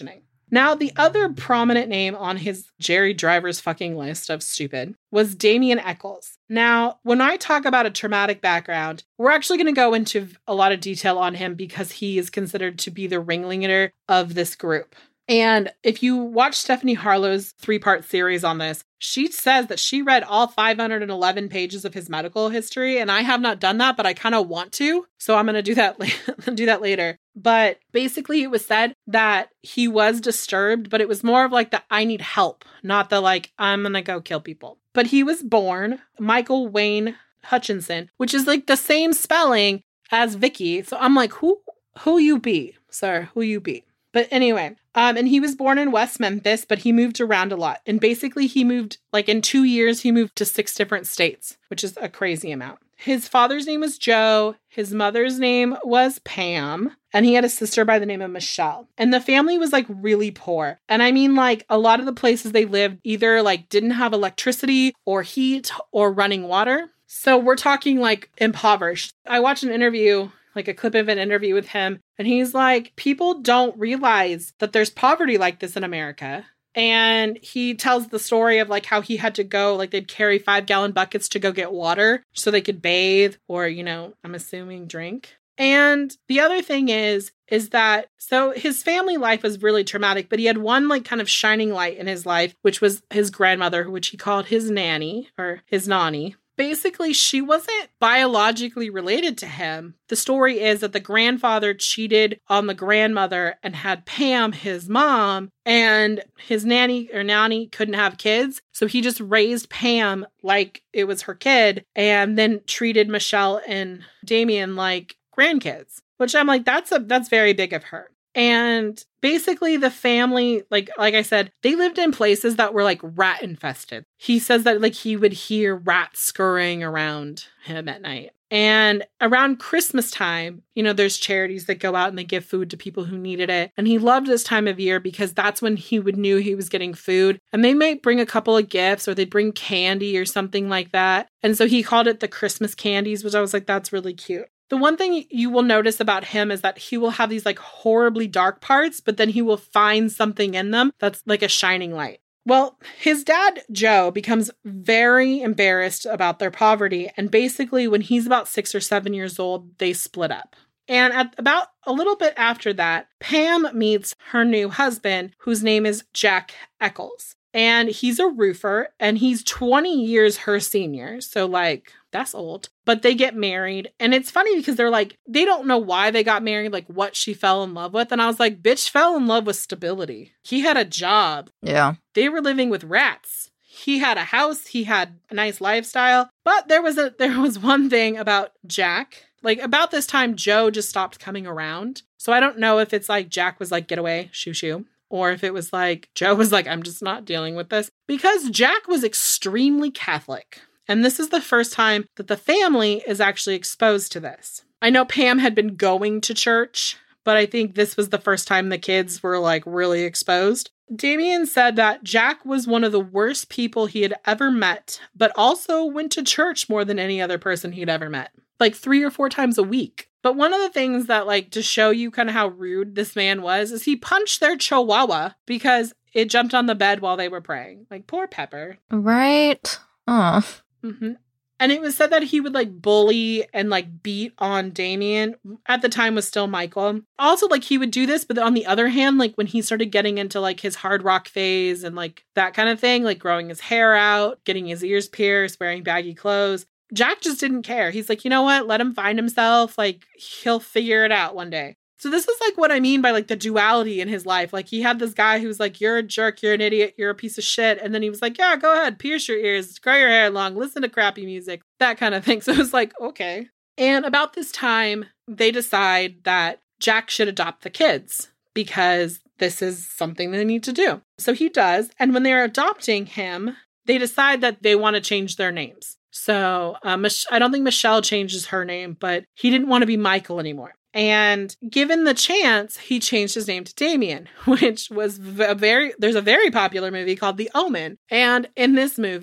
Now, the other prominent name on his Jerry Driver's fucking list of stupid was Damien Echols. Now, when I talk about a traumatic background, we're actually going to go into a lot of detail on him because he is considered to be the ringleader of this group. And if you watch Stephanie Harlow's three-part series on this, she says that she read all five hundred eleven pages of his medical history, and I have not done that, but I kind of want to, so I'm going to do that la- do that later. But basically, it was said that he was disturbed, but it was more of like the I need help, not the like I'm going to go kill people. But he was born Michael Wayne Hutchinson, which is like the same spelling as Vicky. So I'm like, who who you be, sir? Who you be? But anyway, um, and he was born in West Memphis, but he moved around a lot. And basically he moved, like in two years, he moved to six different states, which is a crazy amount. His father's name was Joe. His mother's name was Pam. And he had a sister by the name of Michelle. And the family was like really poor. And I mean, like a lot of the places they lived either like didn't have electricity or heat or running water. So we're talking like impoverished. I watched an interview, like a clip of an interview with him. And he's like, people don't realize that there's poverty like this in America. And he tells the story of like how he had to go, like they'd carry five gallon buckets to go get water so they could bathe or, you know, I'm assuming drink. And the other thing is, is that, so his family life was really traumatic, but he had one like kind of shining light in his life, which was his grandmother, which he called his nanny or his nanny. Basically, she wasn't biologically related to him. The story is that the grandfather cheated on the grandmother and had Pam, his mom, and his nanny or nanny couldn't have kids. So he just raised Pam like it was her kid and then treated Michelle and Damien like grandkids, which I'm like, that's a that's very big of her. And basically the family, like like I said, they lived in places that were like rat infested. He says that like he would hear rats scurrying around him at night. And around Christmas time, you know, there's charities that go out and they give food to people who needed it. And he loved this time of year because that's when he would knew he was getting food. And they might bring a couple of gifts or they'd bring candy or something like that. And so he called it the Christmas candies, which I was like, that's really cute. The one thing you will notice about him is that he will have these like horribly dark parts, but then he will find something in them that's like a shining light. Well, his dad, Joe, becomes very embarrassed about their poverty. And basically when he's about six or seven years old, they split up. And at about a little bit after that, Pam meets her new husband, whose name is Jack Echols. And he's a roofer and he's twenty years her senior. So like, that's old. But they get married. And it's funny because they're like, they don't know why they got married, like what she fell in love with. And I was like, bitch fell in love with stability. He had a job.
Yeah.
They were living with rats. He had a house. He had a nice lifestyle. But there was a there was one thing about Jack. Like about this time, Joe just stopped coming around. So I don't know if it's like Jack was like, get away, shoo shoo. Or if it was like, Joe was like, I'm just not dealing with this. Because Jack was extremely Catholic. And this is the first time that the family is actually exposed to this. I know Pam had been going to church, but I think this was the first time the kids were like really exposed. Damien said that Jack was one of the worst people he had ever met, but also went to church more than any other person he'd ever met. Like three or four times a week. But one of the things that, like, to show you kind of how rude this man was, is he punched their chihuahua because it jumped on the bed while they were praying. Like, poor Pepper.
Right? Oh.
Mm-hmm. And it was said that he would, like, bully and, like, beat on Damien. At the time was still Michael. Also, like, he would do this, but on the other hand, like, when he started getting into, like, his hard rock phase and, like, that kind of thing, like, growing his hair out, getting his ears pierced, wearing baggy clothes, Jack just didn't care. He's like, you know what? Let him find himself. Like, he'll figure it out one day. So this is like what I mean by like the duality in his life. Like he had this guy who's like, you're a jerk, you're an idiot, you're a piece of shit. And then he was like, yeah, go ahead, pierce your ears, grow your hair long, listen to crappy music, that kind of thing. So it was like, okay. And about this time, they decide that Jack should adopt the kids because this is something they need to do. So he does. And when they're adopting him, they decide that they want to change their names. So uh, Mich- I don't think Michelle changes her name, but he didn't want to be Michael anymore. And given the chance, he changed his name to Damien, which was a very, there's a very popular movie called The Omen. And in this movie,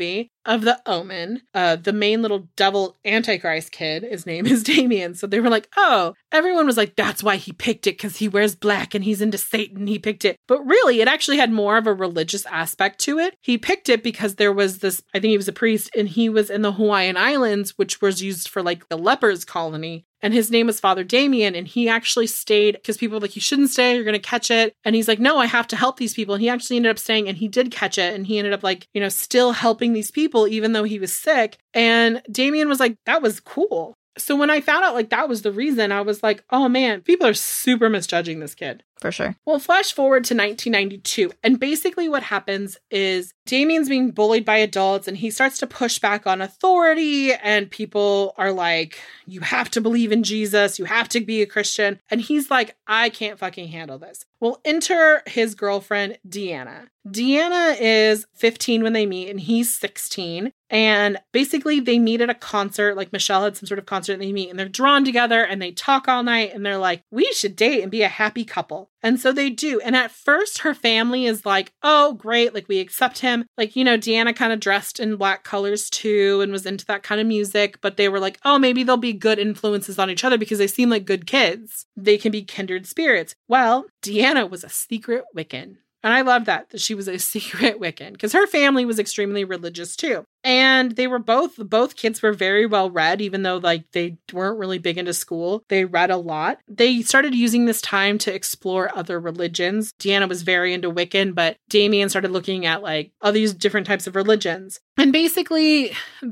of The Omen. Uh, the main little devil Antichrist kid, his name is Damien. So they were like, oh, everyone was like, that's why he picked it, because he wears black and he's into Satan. He picked it. But really, it actually had more of a religious aspect to it. He picked it because there was this, I think he was a priest, and he was in the Hawaiian Islands, which was used for like the lepers colony. And his name was Father Damien, and he actually stayed because people were like, you shouldn't stay, you're going to catch it. And he's like, no, I have to help these people. And he actually ended up staying, and he did catch it. And he ended up like, you know, still helping these people, even though he was sick. And Damien was like, that was cool. So when I found out like that was the reason, I was like, oh man, people are super misjudging this kid.
For sure.
Well, flash forward to nineteen ninety-two. And basically what happens is Damien's being bullied by adults and he starts to push back on authority. And people are like, you have to believe in Jesus. You have to be a Christian. And he's like, I can't fucking handle this. Well, enter his girlfriend, Deanna. Deanna is fifteen when they meet and he's sixteen. And basically they meet at a concert, like Michelle had some sort of concert and they meet and they're drawn together and they talk all night and they're like, we should date and be a happy couple. And so they do. And at first her family is like, oh, great. Like we accept him. Like, you know, Deanna kind of dressed in black colors too and was into that kind of music. But they were like, oh, maybe they'll be good influences on each other because they seem like good kids. They can be kindred spirits. Well, Deanna was a secret Wiccan. And I love that, that she was a secret Wiccan because her family was extremely religious too. And they were both, both kids were very well read, even though like they weren't really big into school. They read a lot. They started using this time to explore other religions. Deanna was very into Wiccan, but Damien started looking at like all these different types of religions. And basically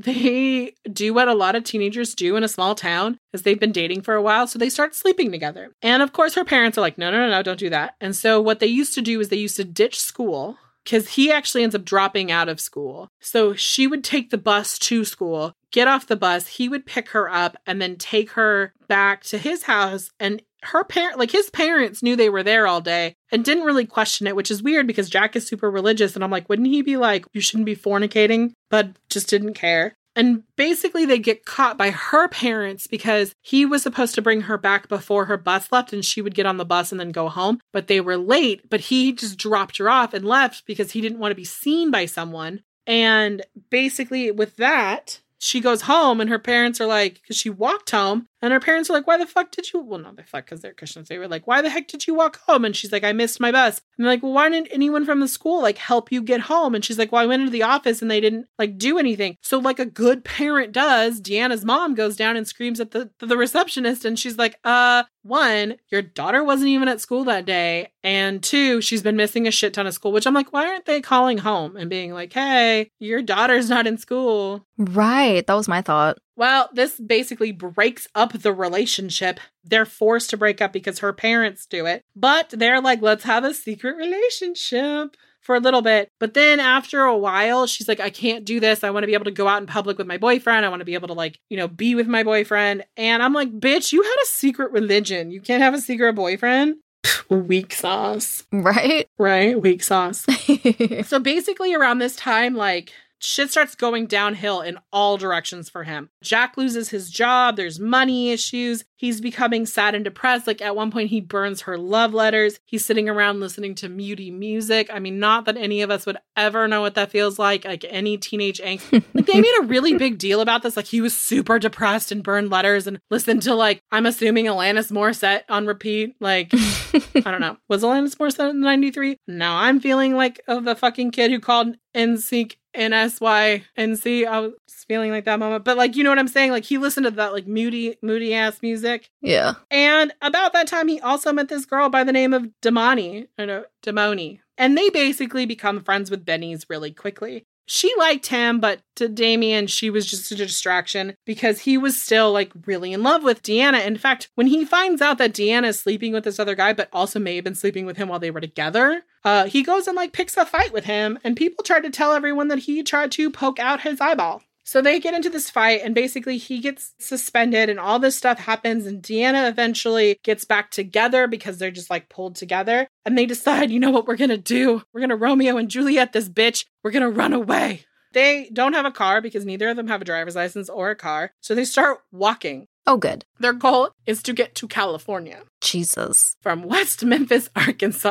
they do what a lot of teenagers do in a small town as they've been dating for a while. So they start sleeping together. And of course her parents are like, no, no, no, no, don't do that. And so what they used to do is they used to ditch school because he actually ends up dropping out of school. So she would take the bus to school, get off the bus, he would pick her up and then take her back to his house. And her parent, like his parents knew they were there all day and didn't really question it, which is weird because Jack is super religious. And I'm like, wouldn't he be like, you shouldn't be fornicating? But just didn't care. And basically they get caught by her parents because he was supposed to bring her back before her bus left and she would get on the bus and then go home. But they were late, but he just dropped her off and left because he didn't want to be seen by someone. And basically with that, she goes home and her parents are like, because she walked home and her parents are like, why the fuck did you? Well, not the fuck because they're Christians. They were like, why the heck did you walk home? And she's like, I missed my bus. And they're like, well, why didn't anyone from the school like help you get home? And she's like, well, I went into the office and they didn't like do anything. So like a good parent does, Deanna's mom goes down and screams at the, the receptionist. And she's like, uh, one, your daughter wasn't even at school that day. And two, she's been missing a shit ton of school, which I'm like, why aren't they calling home and being like, hey, your daughter's not in school?
Right. That was my thought.
Well, this basically breaks up the relationship. They're forced to break up because her parents do it. But they're like, let's have a secret relationship for a little bit. But then after a while, she's like, I can't do this. I want to be able to go out in public with my boyfriend. I want to be able to like, you know, be with my boyfriend. And I'm like, bitch, you had a secret religion. You can't have a secret boyfriend. Weak sauce.
Right?
Right? Weak sauce. So basically around this time, like, shit starts going downhill in all directions for him. Jack loses his job. There's money issues. He's becoming sad and depressed. Like at one point he burns her love letters. He's sitting around listening to moody music. I mean, not that any of us would ever know what that feels like. Like any teenage angst. Like they made a really big deal about this. Like he was super depressed and burned letters and listened to like, I'm assuming Alanis Morissette on repeat. Like, I don't know. Was Alanis Morissette in ninety-three? Now I'm feeling like oh, the fucking kid who called N Sync N S Y N C. I was feeling like that moment. But like, you know what I'm saying? Like he listened to that like moody, moody ass music.
Yeah.
And about that time, he also met this girl by the name of Damani. I know, Damoni. And they basically become friends with Benny's really quickly. She liked him, but to Damien, she was just a distraction because he was still like really in love with Deanna. In fact, when he finds out that Deanna is sleeping with this other guy, but also may have been sleeping with him while they were together, uh, he goes and like picks a fight with him. And people tried to tell everyone that he tried to poke out his eyeball. So they get into this fight and basically he gets suspended and all this stuff happens and Deanna eventually gets back together because they're just like pulled together and they decide, you know what we're going to do? We're going to Romeo and Juliet this bitch. We're going to run away. They don't have a car because neither of them have a driver's license or a car. So they start walking.
Oh, good.
Their goal is to get to California.
Jesus.
From West Memphis, Arkansas.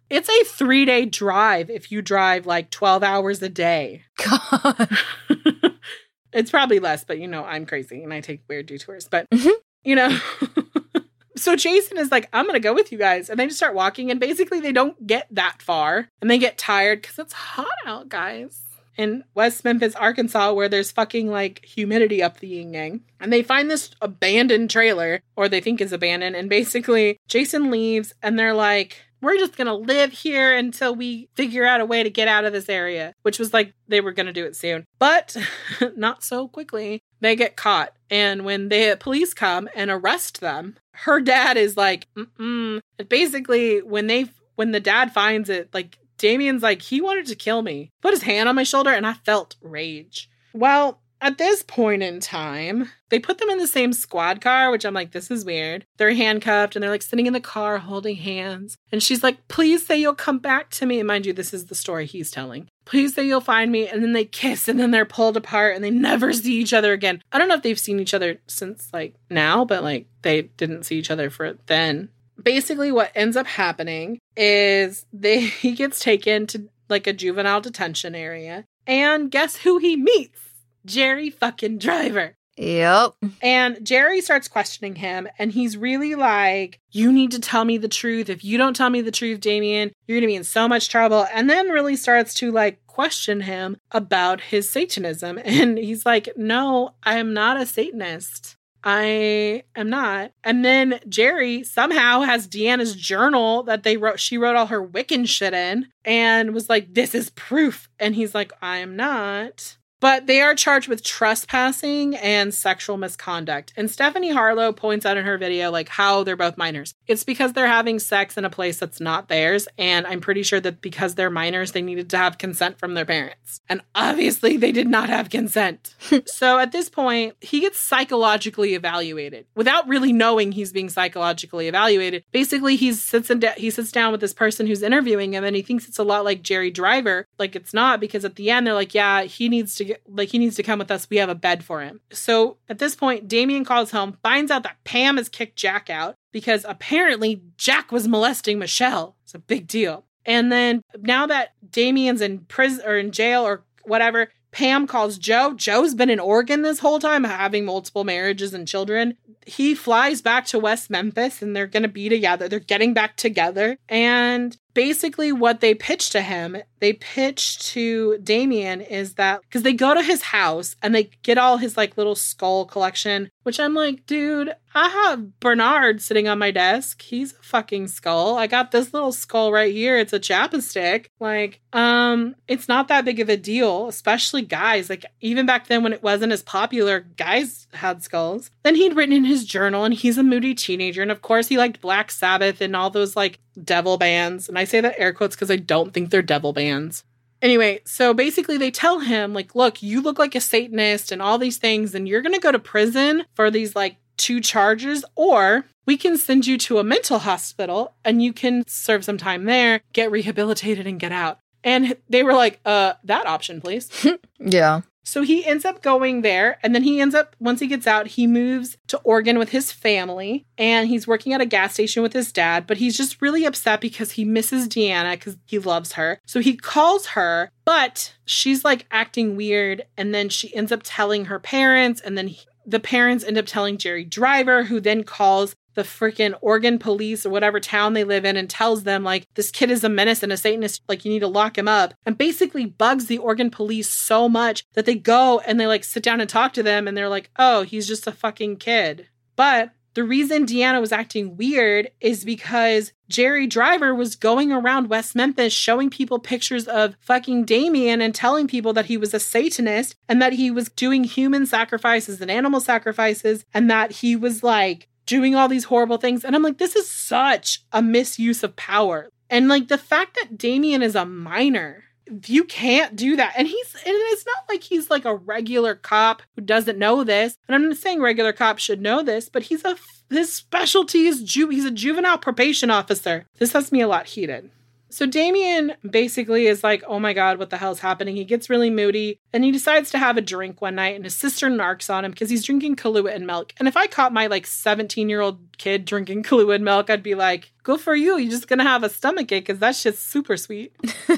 It's a three-day drive if you drive like twelve hours a day.
God.
It's probably less, but you know, I'm crazy and I take weird detours. But,
Mm-hmm.
you know, so Jason is like, I'm going to go with you guys. And they just start walking and basically they don't get that far and they get tired because it's hot out, guys. In West Memphis, Arkansas, where there's fucking like humidity up the yin yang. And they find this abandoned trailer, or they think is abandoned. And basically Jason leaves and they're like, we're just going to live here until we figure out a way to get out of this area, which was like they were going to do it soon. But not so quickly. They get caught. And when the police come and arrest them, her dad is like, mm-mm. And basically, when they when the dad finds it, like Damien's like, he wanted to kill me. Put his hand on my shoulder and I felt rage. Well, at this point in time, they put them in the same squad car, which I'm like, this is weird. They're handcuffed and they're like sitting in the car holding hands. And she's like, please say you'll come back to me. And mind you, this is the story he's telling. Please say you'll find me. And then they kiss and then they're pulled apart and they never see each other again. I don't know if they've seen each other since like now, but like they didn't see each other for then. Basically what ends up happening is they he gets taken to like a juvenile detention area. And guess who he meets? Jerry fucking Driver.
Yep.
And Jerry starts questioning him and he's really like, you need to tell me the truth. If you don't tell me the truth, Damien, you're going to be in so much trouble. And then really starts to like question him about his Satanism. And he's like, no, I am not a Satanist. I am not. And then Jerry somehow has Deanna's journal that they wrote. She wrote all her Wiccan shit in and was like, this is proof. And he's like, I am not. But they are charged with trespassing and sexual misconduct. And Stephanie Harlow points out in her video, like, how they're both minors. It's because they're having sex in a place that's not theirs. And I'm pretty sure that because they're minors, they needed to have consent from their parents. And obviously, they did not have consent. So at this point, he gets psychologically evaluated without really knowing he's being psychologically evaluated. Basically, he sits, in de- he sits down with this person who's interviewing him, and he thinks it's a lot like Jerry Driver. Like, it's not, because at the end, they're like, yeah, he needs to get, like, he needs to come with us. We have a bed for him. So at this point, Damien calls home, finds out that Pam has kicked Jack out because apparently Jack was molesting Michelle. It's a big deal. And then now that Damien's in prison or in jail or whatever, Pam calls Joe. Joe's been in Oregon this whole time, having multiple marriages and children. He flies back to West Memphis and they're going to be together. They're getting back together. And basically what they pitch to him, they pitch to Damien is that, because they go to his house and they get all his like little skull collection, which I'm like, dude, I have Bernard sitting on my desk. He's a fucking skull. I got this little skull right here. It's a chapstick. Like, um, it's not that big of a deal, especially guys. Like, even back then when it wasn't as popular, guys had skulls. Then he'd written in his journal, and he's a moody teenager. And of course, he liked Black Sabbath and all those like devil bands. And I say that air quotes because I don't think they're devil bands. Anyway, so basically they tell him, like, look, you look like a Satanist and all these things, and you're going to go to prison for these like two charges, or we can send you to a mental hospital and you can serve some time there, get rehabilitated, and get out. And they were like, uh, that option, please.
Yeah.
So he ends up going there, and then he ends up, once he gets out, he moves to Oregon with his family, and he's working at a gas station with his dad, but he's just really upset because he misses Deanna because he loves her. So he calls her, but she's like acting weird, and then she ends up telling her parents, and then he, the parents end up telling Jerry Driver, who then calls the freaking Oregon police or whatever town they live in and tells them, like, this kid is a menace and a Satanist, like, you need to lock him up, and basically bugs the Oregon police so much that they go and they, like, sit down and talk to them, and they're like, oh, he's just a fucking kid. But the reason Deanna was acting weird is because Jerry Driver was going around West Memphis showing people pictures of fucking Damien and telling people that he was a Satanist and that he was doing human sacrifices and animal sacrifices and that he was, like, doing all these horrible things. And I'm like, this is such a misuse of power. And like the fact that Damien is a minor, you can't do that. And he's, and it's not like he's like a regular cop who doesn't know this. And I'm not saying regular cops should know this, but he's a, his specialty is, ju- he's a juvenile probation officer. This has me a lot heated. So Damien basically is like, oh my God, what the hell's happening? He gets really moody and he decides to have a drink one night and his sister narcs on him because he's drinking Kahlua and milk. And if I caught my like seventeen-year-old kid drinking Kahlua and milk, I'd be like, good for you. You're just going to have a stomach ache because that shit's super sweet.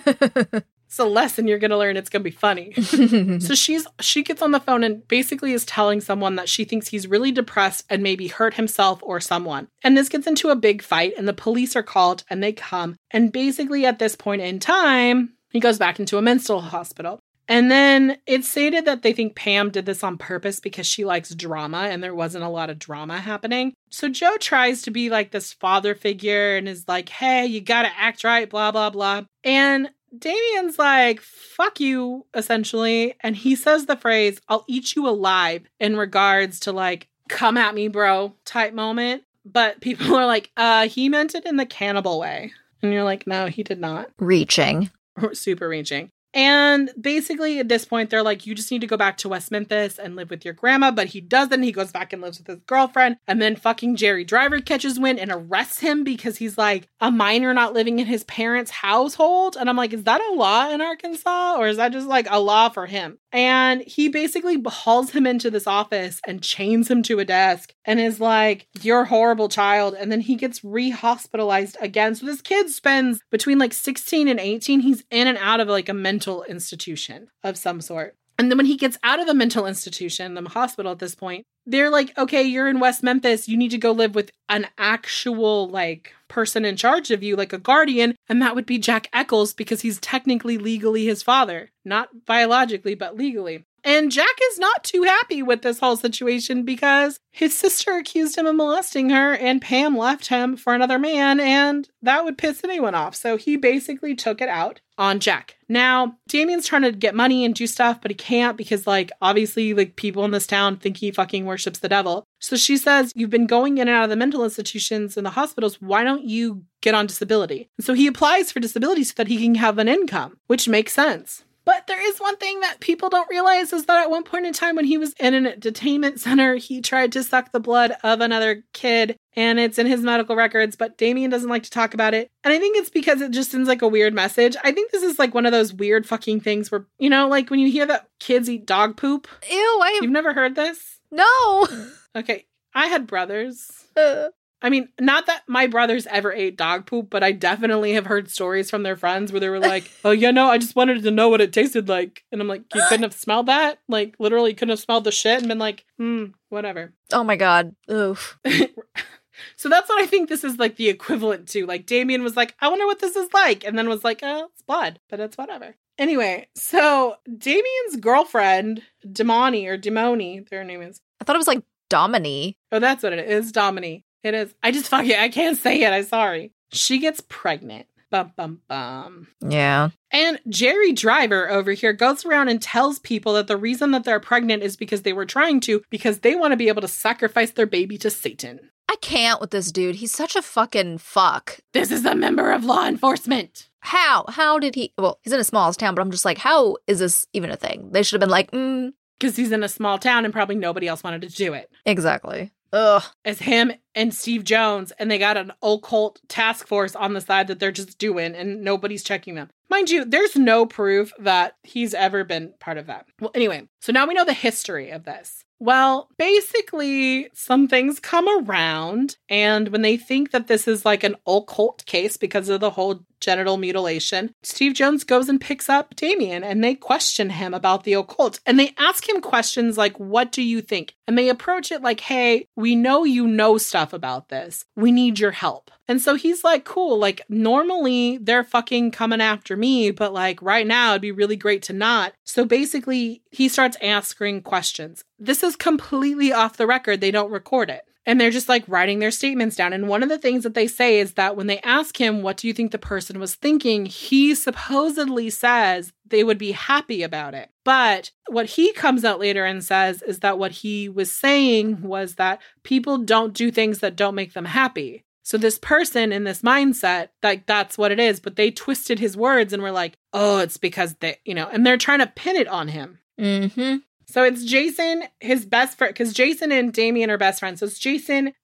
It's a lesson you're going to learn. It's going to be funny. So she's she gets on the phone and basically is telling someone that she thinks he's really depressed and maybe hurt himself or someone. And this gets into a big fight and the police are called and they come. And basically at this point in time, he goes back into a mental hospital. And then it's stated that they think Pam did this on purpose because she likes drama and there wasn't a lot of drama happening. So Joe tries to be like this father figure and is like, hey, you got to act right, blah, blah, blah. And Damien's like, fuck you, essentially. And he says the phrase, I'll eat you alive, in regards to like, come at me, bro, type moment. But people are like, uh, he meant it in the cannibal way. And you're like, no, he did not.
Reaching.
Super reaching. And basically at this point, they're like, you just need to go back to West Memphis and live with your grandma. But he doesn't. He goes back and lives with his girlfriend. And then fucking Jerry Driver catches wind and arrests him because he's like a minor not living in his parents' household. And I'm like, is that a law in Arkansas? Or is that just like a law for him? And he basically hauls him into this office and chains him to a desk and is like, you're a horrible child. And then he gets re-hospitalized again. So this kid spends between like sixteen and eighteen. He's in and out of like a mental institution of some sort. And then when he gets out of the mental institution, the hospital at this point, they're like, okay, you're in West Memphis. You need to go live with an actual like person in charge of you, like a guardian. And that would be Jack Eccles because he's technically legally his father, not biologically, but legally. And Jack is not too happy with this whole situation because his sister accused him of molesting her and Pam left him for another man and that would piss anyone off. So he basically took it out on Jack. Now, Damien's trying to get money and do stuff, but he can't because like obviously like people in this town think he fucking worships the devil. So she says, you've been going in and out of the mental institutions and the hospitals. Why don't you get on disability? And so he applies for disability so that he can have an income, which makes sense. But there is one thing that people don't realize is that at one point in time when he was in a detainment center, he tried to suck the blood of another kid and it's in his medical records, but Damien doesn't like to talk about it. And I think it's because it just sends like a weird message. I think this is like one of those weird fucking things where, you know, like when you hear that kids eat dog poop.
Ew, I...
You've never heard this?
No.
Okay. I had brothers.
Uh.
I mean, not that my brothers ever ate dog poop, but I definitely have heard stories from their friends where they were like, oh, yeah, no, I just wanted to know what it tasted like. And I'm like, you couldn't have smelled that? Like, literally couldn't have smelled the shit and been like, hmm, whatever.
Oh, my God. Oof.
So that's what I think this is like the equivalent to. Like, Damien was like, I wonder what this is like. And then was like, oh, it's blood, but it's whatever. Anyway, so Damien's girlfriend, Demoni, or Demoni, their name is.
I thought it was like Domini.
Oh, that's what it is. Domini. It is. I just fuck it. I can't say it. I'm sorry. She gets pregnant. Bum, bum, bum.
Yeah.
And Jerry Driver over here goes around and tells people that the reason that they're pregnant is because they were trying to, because they want to be able to sacrifice their baby to Satan.
I can't with this dude. He's such a fucking fuck.
This is a member of law enforcement.
How? How did he? Well, he's in a small town, but I'm just like, how is this even a thing? They should have been like, mm.
Because he's in a small town and probably nobody else wanted to do it.
Exactly. Ugh.
As him and Steve Jones, and they got an occult task force on the side that they're just doing, and nobody's checking them. Mind you, there's no proof that he's ever been part of that. Well, anyway, so now we know the history of this. Well, basically, some things come around, and when they think that this is like an occult case because of the whole genital mutilation, Steve Jones goes and picks up Damien, and they question him about the occult. And they ask him questions like, what do you think? And they approach it like, hey, we know you know stuff about this. We need your help. And so he's like, cool, like normally they're fucking coming after me, but like right now it'd be really great to not. So basically he starts asking questions. This is completely off the record. They don't record it. And they're just like writing their statements down. And one of the things that they say is that when they ask him, what do you think the person was thinking? He supposedly says they would be happy about it. But what he comes out later and says is that what he was saying was that people don't do things that don't make them happy. So this person in this mindset, like that's what it is. But they twisted his words and were like, oh, it's because they, you know, and they're trying to pin it on him.
Mm-hmm.
So it's Jason, his best friend, because Jason and Damien are best friends. So it's Jason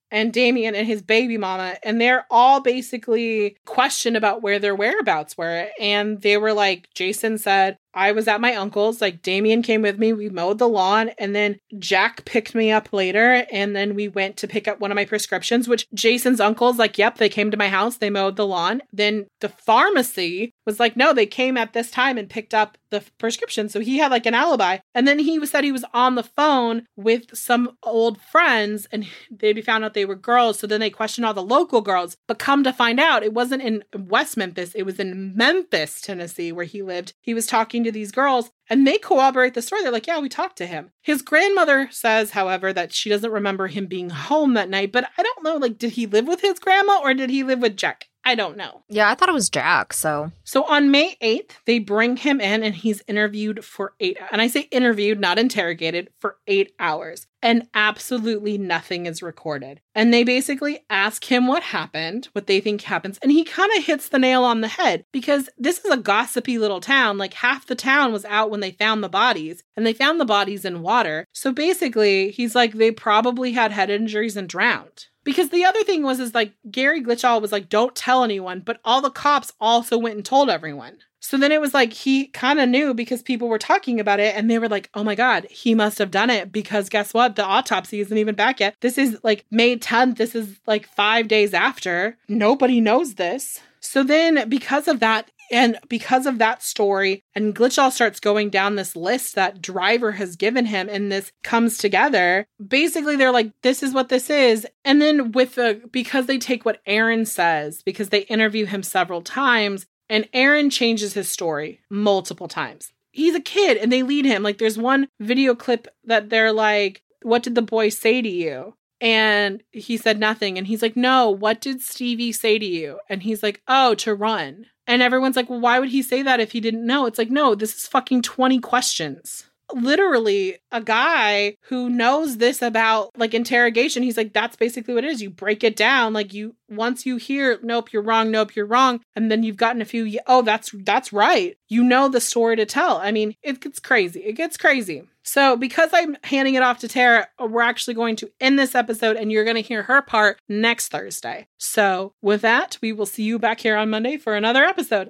and Damien and his baby mama, and they're all basically questioned about where their whereabouts were. And they were like, Jason said, I was at my uncle's, like Damien came with me, we mowed the lawn, and then Jack picked me up later, and then we went to pick up one of my prescriptions, which Jason's uncle's like, yep, they came to my house, they mowed the lawn. Then the pharmacy was like, no, they came at this time and picked up the prescription. So he had like an alibi. And then he said he was on the phone with some old friends, and they found out they were girls. So then they questioned all the local girls. But come to find out, it wasn't in West Memphis. It was in Memphis, Tennessee, where he lived. He was talking to these girls, and they corroborate the story. They're like, yeah, we talked to him. His grandmother says, however, that she doesn't remember him being home that night. But I don't know, like, did he live with his grandma or did he live with Jack? I don't know.
Yeah, I thought it was Jack, so.
So on May eighth, they bring him in and he's interviewed for eight, and I say interviewed, not interrogated, for eight hours. And absolutely nothing is recorded. And they basically ask him what happened, what they think happens. And he kind of hits the nail on the head because this is a gossipy little town. Like half the town was out when they found the bodies, and they found the bodies in water. So basically, he's like, they probably had head injuries and drowned. Because the other thing was, is like Gary Glitchall was like, don't tell anyone. But all the cops also went and told everyone. So then it was like he kind of knew because people were talking about it and they were like, oh my God, he must have done it because guess what? The autopsy isn't even back yet. This is like May tenth. This is like five days after. Nobody knows this. So then because of that, and because of that story, and Glitchall starts going down this list that Driver has given him, and this comes together. Basically, they're like, this is what this is. And then with the, because they take what Aaron says, because they interview him several times, and Aaron changes his story multiple times. He's a kid, and they lead him. Like, there's one video clip that they're like, what did the boy say to you? And he said nothing. And he's like, no, what did Stevie say to you? And he's like, oh, to run. And everyone's like, well, why would he say that if he didn't know? It's like, no, this is fucking twenty questions. Literally, a guy who knows this about like interrogation, he's like, that's basically what it is. You break it down. Like you, once you hear, nope, you're wrong. Nope, you're wrong. And then you've gotten a few, oh, that's, that's right. You know the story to tell. I mean, it gets crazy. It gets crazy. So because I'm handing it off to Tara, we're actually going to end this episode and you're going to hear her part next Thursday. So with that, we will see you back here on Monday for another episode.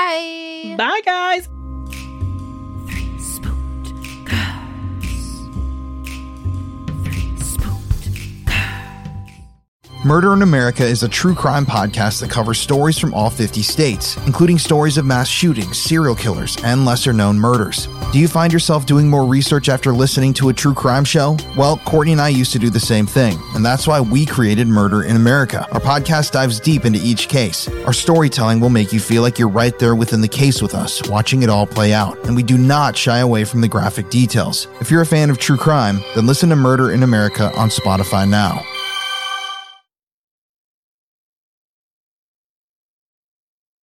Bye.
Bye, guys.
Murder in America is a true crime podcast that covers stories from all fifty states, including stories of mass shootings, serial killers, and lesser-known murders. Do you find yourself doing more research after listening to a true crime show? Well, Courtney and I used to do the same thing, and that's why we created Murder in America. Our podcast dives deep into each case. Our storytelling will make you feel like you're right there within the case with us, watching it all play out, and we do not shy away from the graphic details. If you're a fan of true crime, then listen to Murder in America on Spotify now.